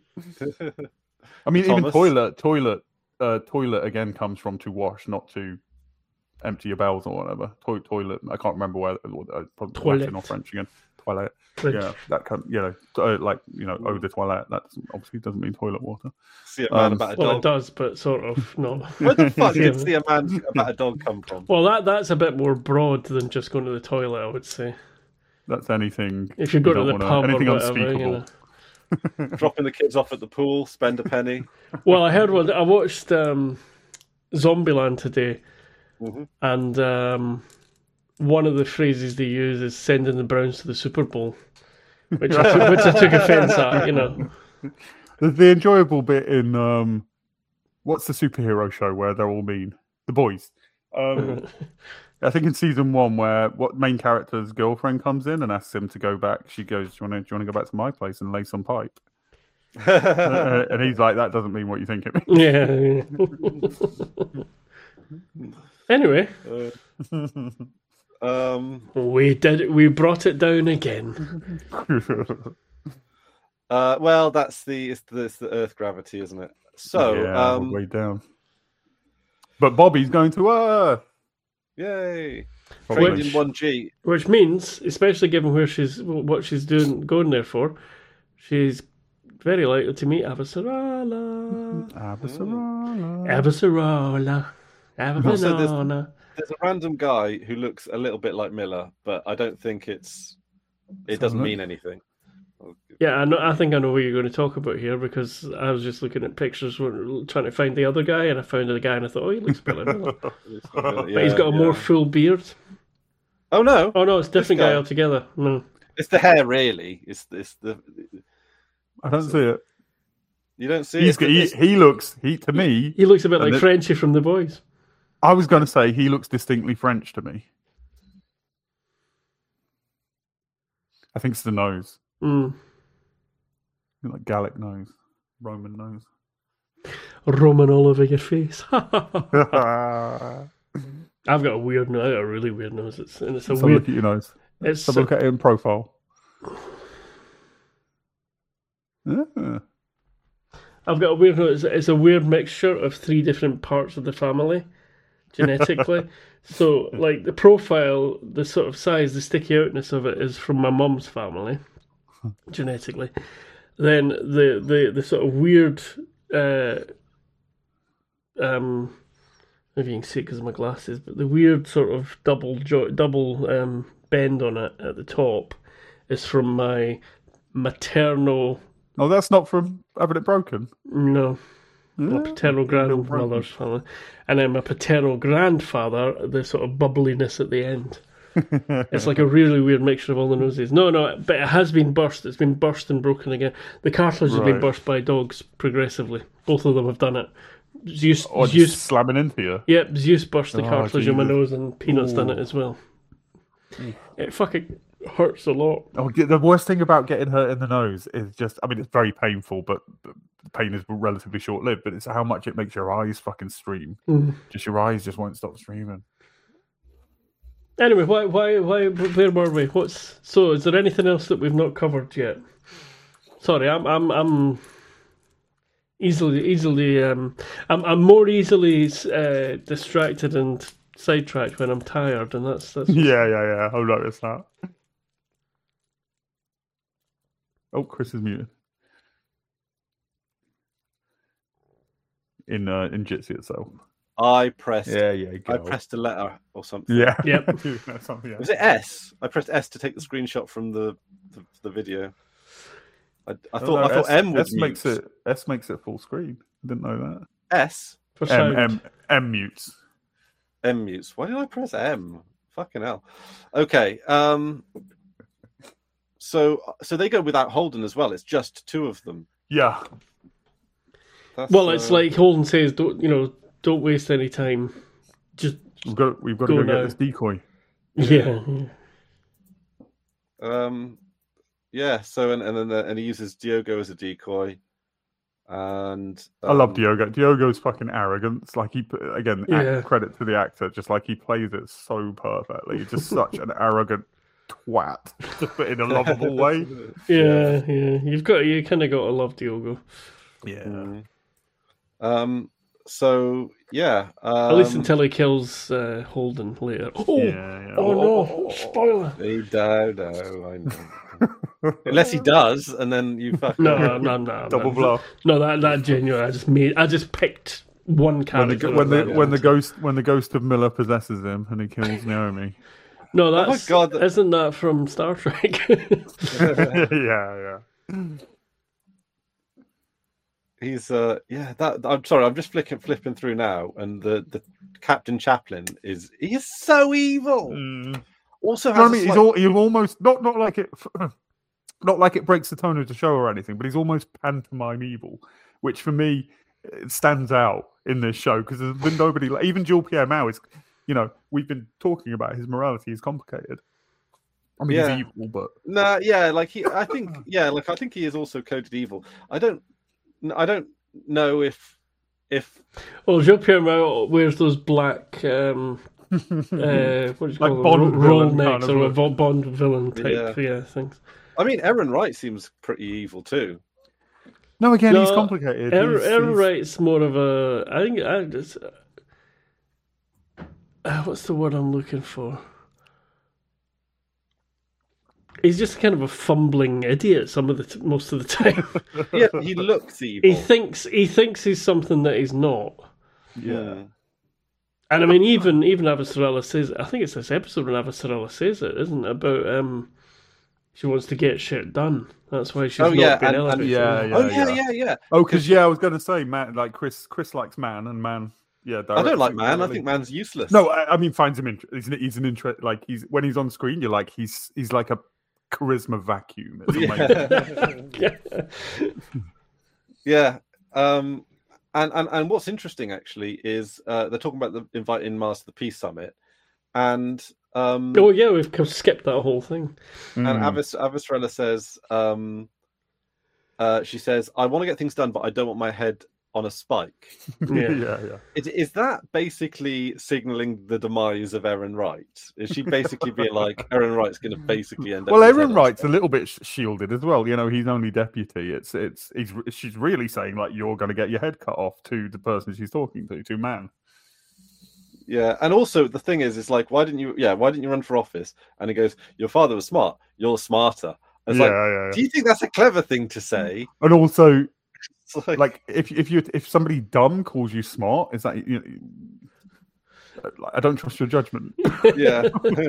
I mean, Thomas. even toilet again comes from to wash, not to empty your bowels or whatever. Toilet. I can't remember where. Latin or French again. Toilet. Yeah, that can eau de toilette. That obviously doesn't mean toilet water. See a man about a dog. Well, it does, but sort of not. Where the fuck did see a man about a dog come from? Well, that's a bit more broad than just going to the toilet, I would say. That's anything. If you go to the pub anything or whatever, unspeakable. Dropping the kids off at the pool, spend a penny. Well, I heard one. I watched Zombieland today, and one of the phrases they use is "sending the Browns to the Super Bowl," which I took offence at. You know, the enjoyable bit in what's the superhero show where they're all mean? The Boys. I think in season 1, where what main character's girlfriend comes in and asks him to go back, she goes, "Do you want to go back to my place and lay some pipe?" And he's like, "That doesn't mean what you think it means." Yeah. Anyway, we did it. We brought it down again. Well, it's the Earth gravity, isn't it? So way down. But Bobby's going to Earth. Yay! Trained in 1G, which means, especially given what she's doing, going there for, she's very likely to meet Avasarala. So there's a random guy who looks a little bit like Miller, but I don't think it doesn't mean anything. Yeah, I think I know what you're going to talk about here, because I was just looking at pictures, trying to find the other guy, and I found the guy, and I thought, oh, he looks a bit like Miller. But he's got a more full beard. Oh no! Oh no, it's a different guy altogether. No, it's the hair, really. It's the. I don't see it. You don't see it. He looks to me. He looks a bit like Frenchie from The Boys. I was going to say he looks distinctly French to me. I think it's the nose. Like Gallic nose, Roman nose. Roman all over your face. I've got a weird nose. I got a really weird nose. It's a weird. Look at your nose. Let's look at it in profile. I've got a weird nose. It's a weird mixture of 3 different parts of the family, genetically. So, like the profile, the sort of size, the sticky outness of it is from my mum's family, genetically. Then the sort of weird, maybe you can see it because of my glasses, but the weird sort of double bend on it at the top is from my maternal. Oh, that's not from having it broken? No. My paternal grandmother's family. And then my paternal grandfather, the sort of bubbliness at the end. It's like a really weird mixture of all the noses. No, but it has been burst. It's been burst and broken again. The cartilage has been burst by dogs progressively. Both of them have done it. Zeus slamming into you? Yep, Zeus burst the cartilage in my nose, and Peanut's done it as well. It fucking hurts a lot. Oh, the worst thing about getting hurt in the nose is just, I mean, it's very painful, but the pain is relatively short-lived, but it's how much it makes your eyes fucking stream. Just your eyes just won't stop streaming. Anyway, why where were we? So is there anything else that we've not covered yet? Sorry, I'm easily I'm more easily distracted and sidetracked when I'm tired, and that's yeah. I've noticed that. Oh, Chris is muted. In Jitsi itself. I pressed. I pressed a letter or something. Yeah. Yep. Something, yeah. Was it S? I pressed S to take the screenshot from the video. I thought M was mute. S makes it full screen. I didn't know that. S for sound. M mutes. M mutes. Why did I press M? Fucking hell. Okay. So they go without Holden as well. It's just 2 of them. Yeah. It's like Holden says, don't waste any time. Just we've got to go get this decoy. Yeah. Yeah. So and he uses Diogo as a decoy. And I love Diogo. Diogo's fucking arrogance. Like Yeah. credit to the actor. Just like he plays it so perfectly. He's just such an arrogant twat, but in a lovable way. Yeah. You kind of got to love Diogo. Yeah. So yeah. At least until he kills Holden later. Oh, Yeah. oh no! Spoiler. He died. No, I know. Unless he does, and then you fucking No. Double bluff. No, that genuine. I just picked one character. When the ghost of Miller possesses him and he kills Naomi. No, that's my God. Isn't that from Star Trek? Yeah. He's that I'm sorry, I'm just flipping through now, and the Captain Chaplin is so evil. Also, has he's almost not like it. Not like it breaks the tone of the show or anything, but he's almost pantomime evil, which for me it stands out in this show because there's been nobody, even Jules Pierre Mao is, we've been talking about his morality is complicated. I mean, he's evil, but I think he is also coded evil. I don't know if well, Jean-Pierre Mao wears those black what do you like call Bond roll villain necks kind or of a Bond villain type things. I mean, Aaron Wright seems pretty evil too. no, again, he's complicated. Aaron Wright's more of a. I think what's the word I'm looking for? He's just kind of a fumbling idiot most of the time. Yeah, he looks evil. He thinks he's something that he's not. Yeah. And I mean, even Avasarala says, I think it's this episode when Avasarala says it, isn't it? About she wants to get shit done. That's why she's not been elevated. Yeah. Oh, because I was going to say, man, like Chris likes Man, and Man, yeah. I don't like Man. I think Man's useless. No, I mean, finds him interesting. He's an interest. Like when he's on screen, you're like he's like a charisma vacuum. Yeah. And what's interesting actually is they're talking about inviting Mars to the Peace Summit, and we've skipped that whole thing. And Avasarala says, she says, "I want to get things done, but I don't want my head on a spike." Yeah. Is that basically signaling the demise of Aaron Wright? Is she basically being like, Aaron Wright's going to basically end up? Well, Aaron Wright's a little bit shielded as well. He's only deputy. She's really saying like you're going to get your head cut off to the person she's talking to Man. Yeah, and also the thing is like, why didn't you run for office? And he goes, your father was smart. You're smarter. It's do you think that's a clever thing to say? And also, like if somebody dumb calls you smart, is that I don't trust your judgment. Yeah.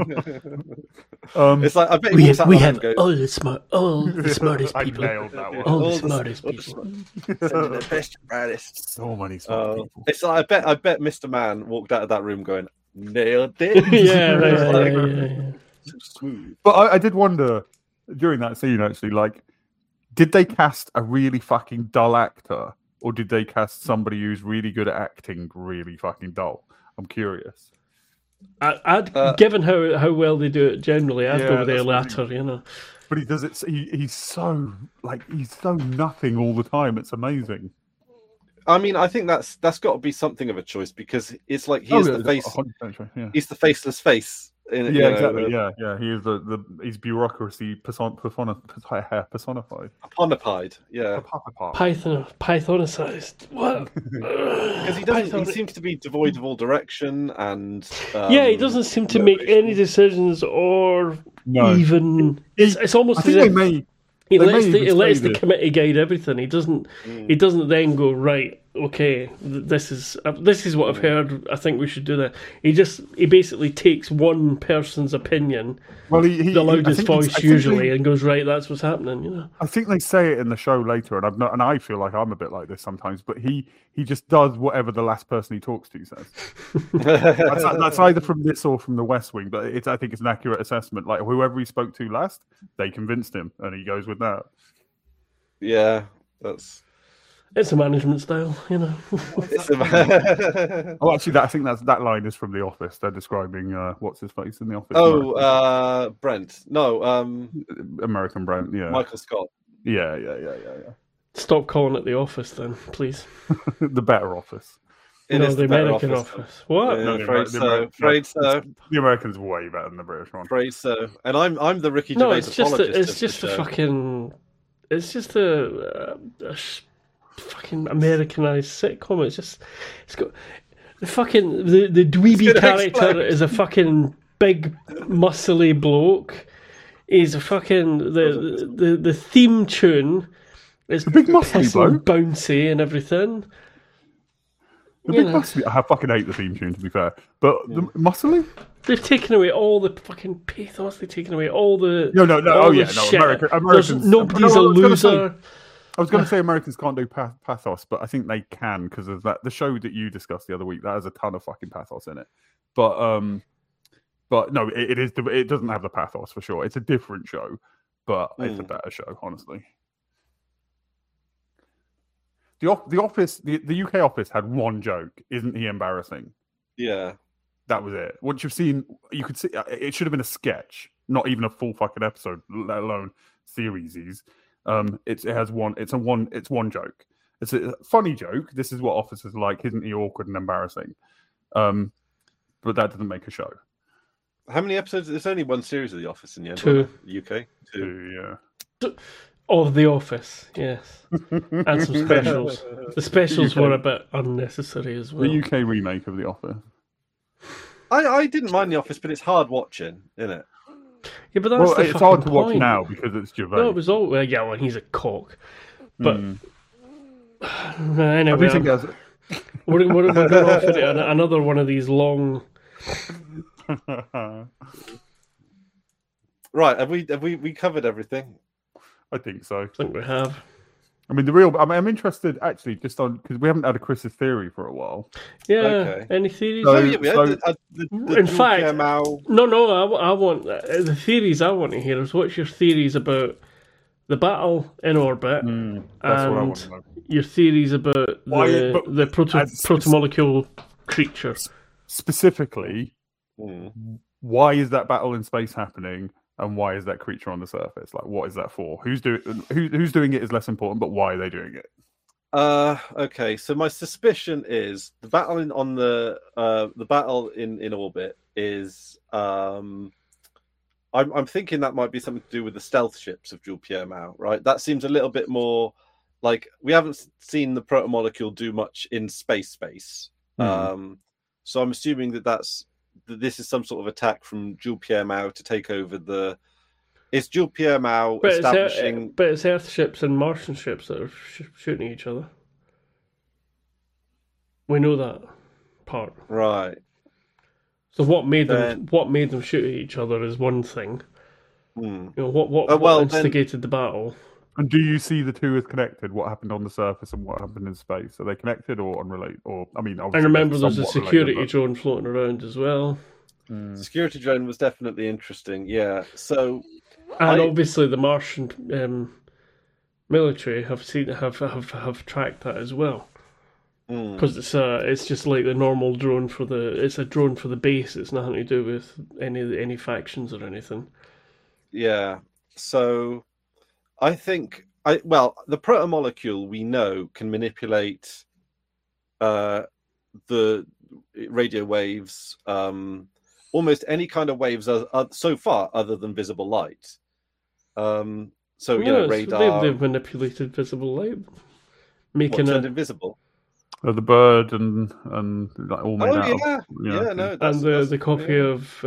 It's like I bet we have all the smartest people. I nailed that one. All the smartest people. The best, brightest. So many smart people. It's like I bet Mr. Man walked out of that room going, nailed it. Yeah. So smooth. But I did wonder during that scene actually, like, did they cast a really fucking dull actor, or did they cast somebody who's really good at acting really fucking dull? I'm curious. I'd given how well they do it generally, I'd go with the latter, But he does it. He's so nothing all the time. It's amazing. I mean, I think that's got to be something of a choice because it's like he's the face. 100%, yeah. He's the faceless face. Exactly. He is he's bureaucracy personified. Aponified. Yeah. Pythonicized. What? Because he seems to be devoid of all direction and. He doesn't seem to make any decisions or even. It's almost as if he lets the committee guide everything. He doesn't then go, right, okay, this is what I've heard. I think we should do that. He basically takes one person's opinion, the loudest voice usually, and goes, right, that's what's happening. I think they say it in the show later, and I feel like I'm a bit like this sometimes. But he just does whatever the last person he talks to says. that's either from this or from The West Wing, but I think it's an accurate assessment. Like whoever he spoke to last, they convinced him, and he goes with that. Yeah, it's a management style, Oh, actually, I think that line is from The Office. They're describing what's his face in The Office. Brent. No, American Brent. Yeah, Michael Scott. Yeah. Stop calling it the Office, then, please. The better Office. It no, is the better American Office. What? Yeah, No, the afraid Ameri- the so. Ameri- Afraid so. The Americans are way better than the British one. Afraid so. And I'm the Ricky No, Gervais it's just apologist. it's of just the a show. fucking fucking Americanized sitcom. It's got the fucking the dweeby gonna character explode. is a fucking big muscly bloke. He's a fucking the theme tune is big muscly piss bloke? and bouncy and everything. The You big know. muscly. I fucking hate the theme tune, to be fair. But the muscly? They've taken away all the fucking pathos. They've taken away all the No. all Oh the yeah, no. shit. Americans. Nobody's No, a I was gonna say- loser. I was going to say Americans can't do pathos, but I think they can because of that. The show that you discussed the other week that has a ton of fucking pathos in it. But no, it is. It doesn't have the pathos for sure. It's a different show, but it's a better show, honestly. The Office, the UK Office had one joke. Isn't he embarrassing? Yeah. That was it. Once you've seen, you could see it should have been a sketch, not even a full fucking episode, let alone series. It has one. It's one joke. It's a funny joke. This is what Office is like. Isn't he awkward and embarrassing? But that doesn't make a show. How many episodes? There's only one series of The Office in the end. 2. UK. 2. Yeah. Of The Office, yes. And some specials. The specials were a bit unnecessary as well. The UK remake of The Office. I didn't mind The Office, but it's hard watching, isn't it? Yeah, but that's Well, the it's fucking hard to watch point. now because it's Gervais. No, it was all well, yeah. Well, he's a cock, but I anyway, do think that's. we're going off into another one of these long. Right? Have we covered everything? I think so. I think we have. I mean, I'm interested actually just on because we haven't had a Chris's theory for a while. Yeah. Okay. Any theories? So- Oh, yeah, we had the in Jules fact- Pierre Mao. No. I want the theories. I want to hear is what's your theories about the battle in orbit That's what I and want to know. your theories about Why- but the as- protomolecule creature. Specifically, Hmm. why is that battle in space happening, and why is that creature on the surface? Like, what is that for? Who's doing it is less important, but why are they doing it? Okay, so my suspicion is the battle the battle in orbit is I'm thinking that might be something to do with the stealth ships of Jules Pierre Mao, right? That seems a little bit more like we haven't seen the protomolecule do much in space. So I'm assuming that this is some sort of attack from Jules Pierre Mao to take over the. Is Jules Pierre Mao establishing? But it's Earth ships and Martian ships that are shooting each other. We know that part. Right. So what made Then- them shoot at each other is one thing. Hmm. You know what well, then- instigated the battle. And do you see the two as connected? What happened on the surface and what happened in space? Are they connected or unrelated? Or I mean, And remember, there's a somewhat security related, drone floating around as well, Security drone was definitely interesting. Yeah. So and obviously the Martian military have tracked that as well. Because it's just like the normal drone it's a drone for the base. It's nothing to do with any factions or anything. yeah. So I think the protomolecule we know can manipulate the radio waves, almost any kind of waves so far other than visible light. So radar. They've manipulated visible light, What, making turned it. invisible. the bird and like all made Oh out yeah, of, yeah. No, And the copy of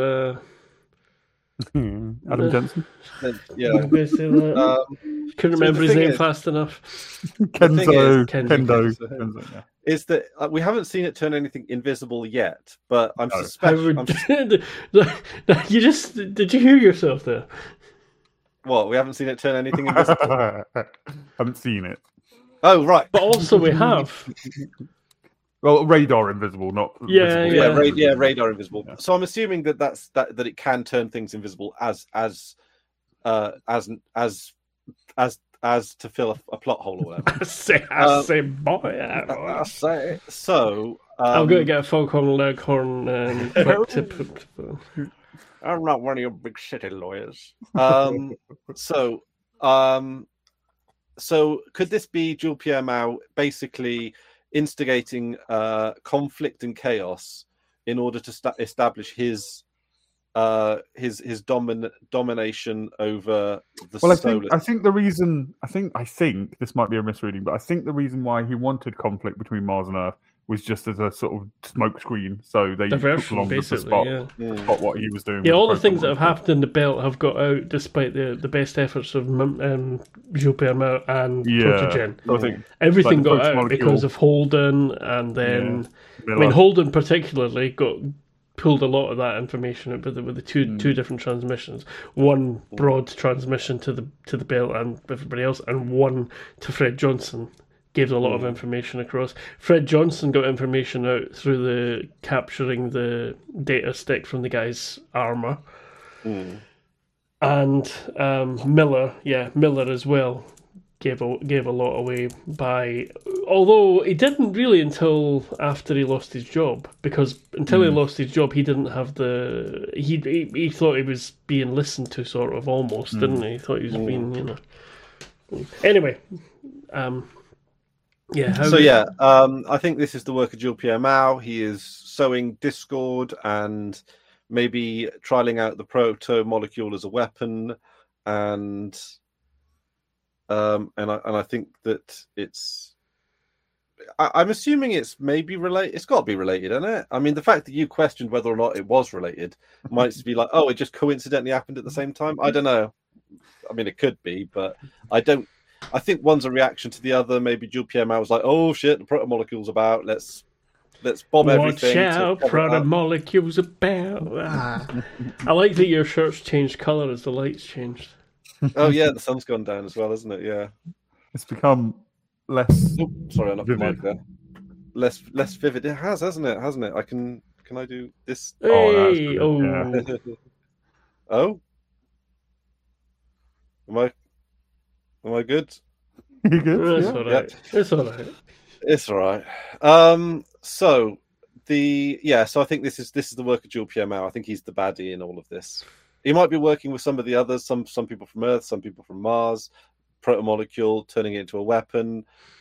Adam Jensen, yeah. I'm gonna say that. Couldn't remember the his thing name is- fast enough. Kendo, Kendo. Kendo, yeah. Is that we haven't seen it turn anything invisible yet, but I'm No. How suspecting. would did you hear yourself there? What, we haven't seen it turn anything invisible? Haven't seen it. Oh right. But also we have. Well, radar invisible, not Yeah, visible. Yeah, radar invisible. Yeah. So I'm assuming that it can turn things invisible as to fill a plot hole or whatever. I say, boy. I say so. I'm going to get a Foghorn Leghorn quick tip. I'm not one of your big city lawyers. so could this be Jules Pierre Mao basically instigating conflict and chaos in order to establish his domination over the solar? I think the reason I think this might be a misreading, but I think the reason why he wanted conflict between Mars and Earth was just as a sort of smoke screen, so they took longer to spot what he was doing. Yeah, all the things that have happened in the belt have got out despite the best efforts of Jules Pierre Mao and Protogen. I think everything got out because of Holden, and then Holden particularly pulled a lot of that information out with the two different transmissions. One broad transmission to the belt and everybody else, and one to Fred Johnson. Gave a lot of information across. Fred Johnson got information out through the capturing the data stick from the guy's armor, and Miller as well gave a lot away by. Although he didn't really until after he lost his job, because until he lost his job, he didn't have the he thought he was being listened to, sort of, almost, didn't he? He thought he was being, Anyway. I think this is the work of Jules Pierre Mao. He is sowing discord and maybe trialing out the proto molecule as a weapon, and I think that I'm assuming it's maybe related. It's got to be related, isn't it? I mean, the fact that you questioned whether or not it was related might be like, oh, it just coincidentally happened at the same time. I don't know. I mean, it could be, but I don't. I think one's a reaction to the other. Maybe Jules Pierre Mao was like, "Oh shit, the protomolecule's about. Let's bomb everything." Watch out, protomolecule's about. I like that your shirt's changed colour as the lights changed. Oh yeah, the sun's gone down as well, isn't it? Yeah, it's become less. Sorry, I'm not vivid. There. Less vivid. It has, hasn't it? Hasn't it? Can I do this? Hey, Oh. Am I good? You good? It's all right. Yeah. It's all right. It's all right. So I think this is the work of Jules Pierre Mao. I think he's the baddie in all of this. He might be working with some of the others, some people from Earth, some people from Mars, protomolecule, turning it into a weapon.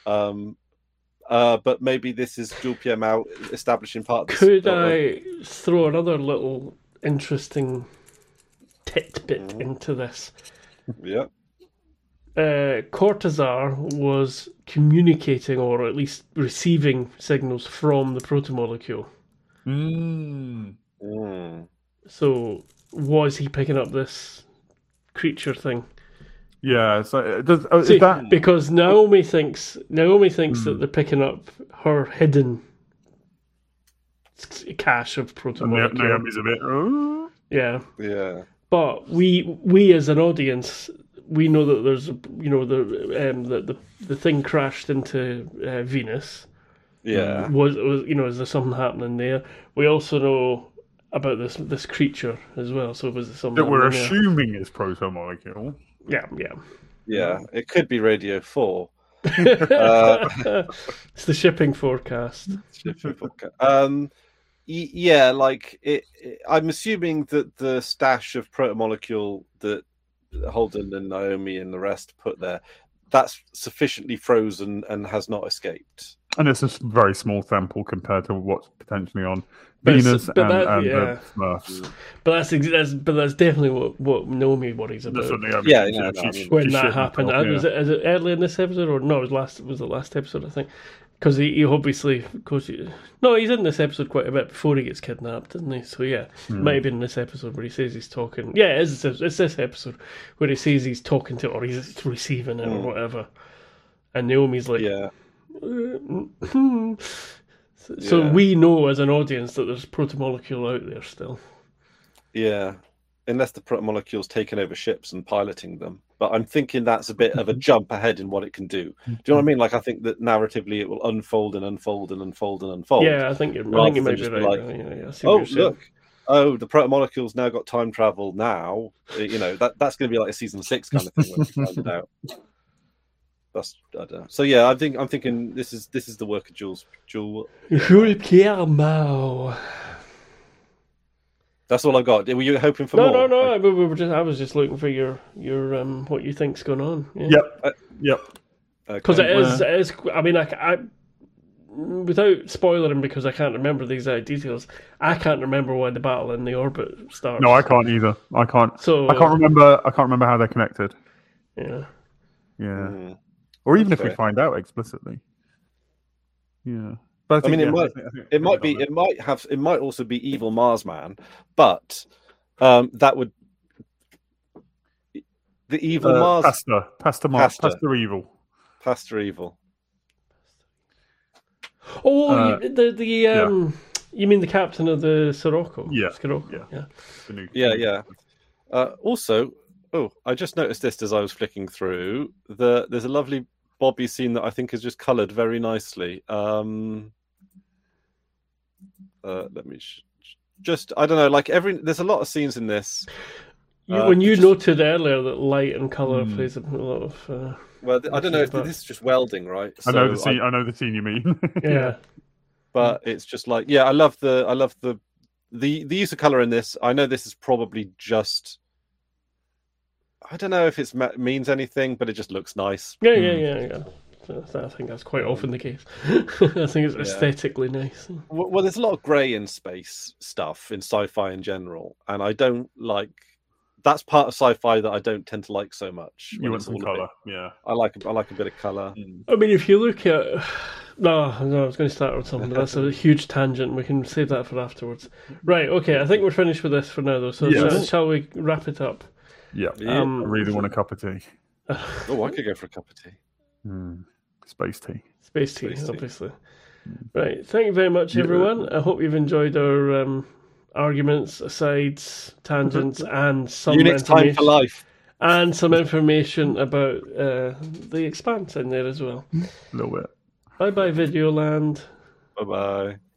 But maybe this is Jules Pierre Mao establishing part of this. Could I throw another little interesting tidbit into this? Yeah. Cortazar was communicating, or at least receiving, signals from the protomolecule. So was he picking up this creature thing? Yeah. So is that because Naomi thinks that they're picking up her hidden cache of protomolecule. Naomi's a bit. Yeah. But we as an audience, we know that there's the thing crashed into Venus. Yeah. Was is there something happening there? We also know about this creature as well. So was there something that we're assuming is protomolecule? Yeah. Yeah. It could be Radio 4. It's the shipping forecast. Yeah, like I'm assuming that the stash of protomolecule that Holden and Naomi and the rest put there, that's sufficiently frozen and has not escaped. And it's a very small sample compared to what's potentially on Venus and the Smurfs. But that's definitely what Naomi worries about. When that happened, was it early in this episode or no? It was the last episode, I think. Because he obviously, he's in this episode quite a bit before he gets kidnapped, isn't he? So yeah, it might have been in this episode where he says he's talking. Yeah, it's this episode where he says he's talking to, or he's receiving it or whatever. And Naomi's like, So we know as an audience that there's protomolecule out there still. Yeah, unless the protomolecule's taken over ships and piloting them. But I'm thinking that's a bit of a jump ahead in what it can do. Do you know what I mean? Like, I think that narratively it will unfold and unfold and unfold and unfold. Yeah, I think you might be right. Look. Oh, the protomolecule's now got time travel now. That's going to be like a season 6 kind of thing when we find it out. I don't know. So yeah, I'm thinking this is the work of Jules Pierre Mao. That's all I've got. Were you hoping for more? No. I was just looking for your what you think's going on. Yeah. Yep. Because it is. I mean, I without spoiling, because I can't remember the exact details. I can't remember why the battle in the orbit starts. No, I can't either. I can't. So I can't remember how they're connected. Yeah. Yeah. Or even if we fair. find out explicitly. Yeah. But I mean, think, it might also be evil Marsman, but that would the evil Mars Pastor evil. Pastor evil. Oh, you mean the captain of the Sirocco? Yeah. Scirocco, Yeah. Yeah. Also, I just noticed this as I was flicking through. There's a lovely Bobby scene that I think is just coloured very nicely. Let me just I don't know, like there's a lot of scenes in this. When you noted earlier that light and colour plays a lot of. Well, I don't know if this is just welding, right? I know the scene you mean. Yeah. But it's just like, I love the use of color in this. I know this is probably just, I don't know if it means anything, but it just looks nice. Yeah. I think that's quite often the case. I think it's aesthetically nice. Well, there's a lot of grey in space stuff in sci-fi in general, and I don't like. That's part of sci-fi that I don't tend to like so much. You want some color, yeah. I like a bit of color. I mean, if you look at no, I was going to start with something, but that's a huge tangent. We can save that for afterwards. Right? Okay, I think we're finished with this for now, though. So shall we wrap it up? Yeah. I really want a cup of tea. I could go for a cup of tea. Space tea. Space tea, obviously. Right. Thank you very much, everyone. I hope you've enjoyed our arguments, asides, tangents, and some Unix time for life, and some information about the Expanse in there as well. A little bit. Bye bye, Videoland. Bye bye.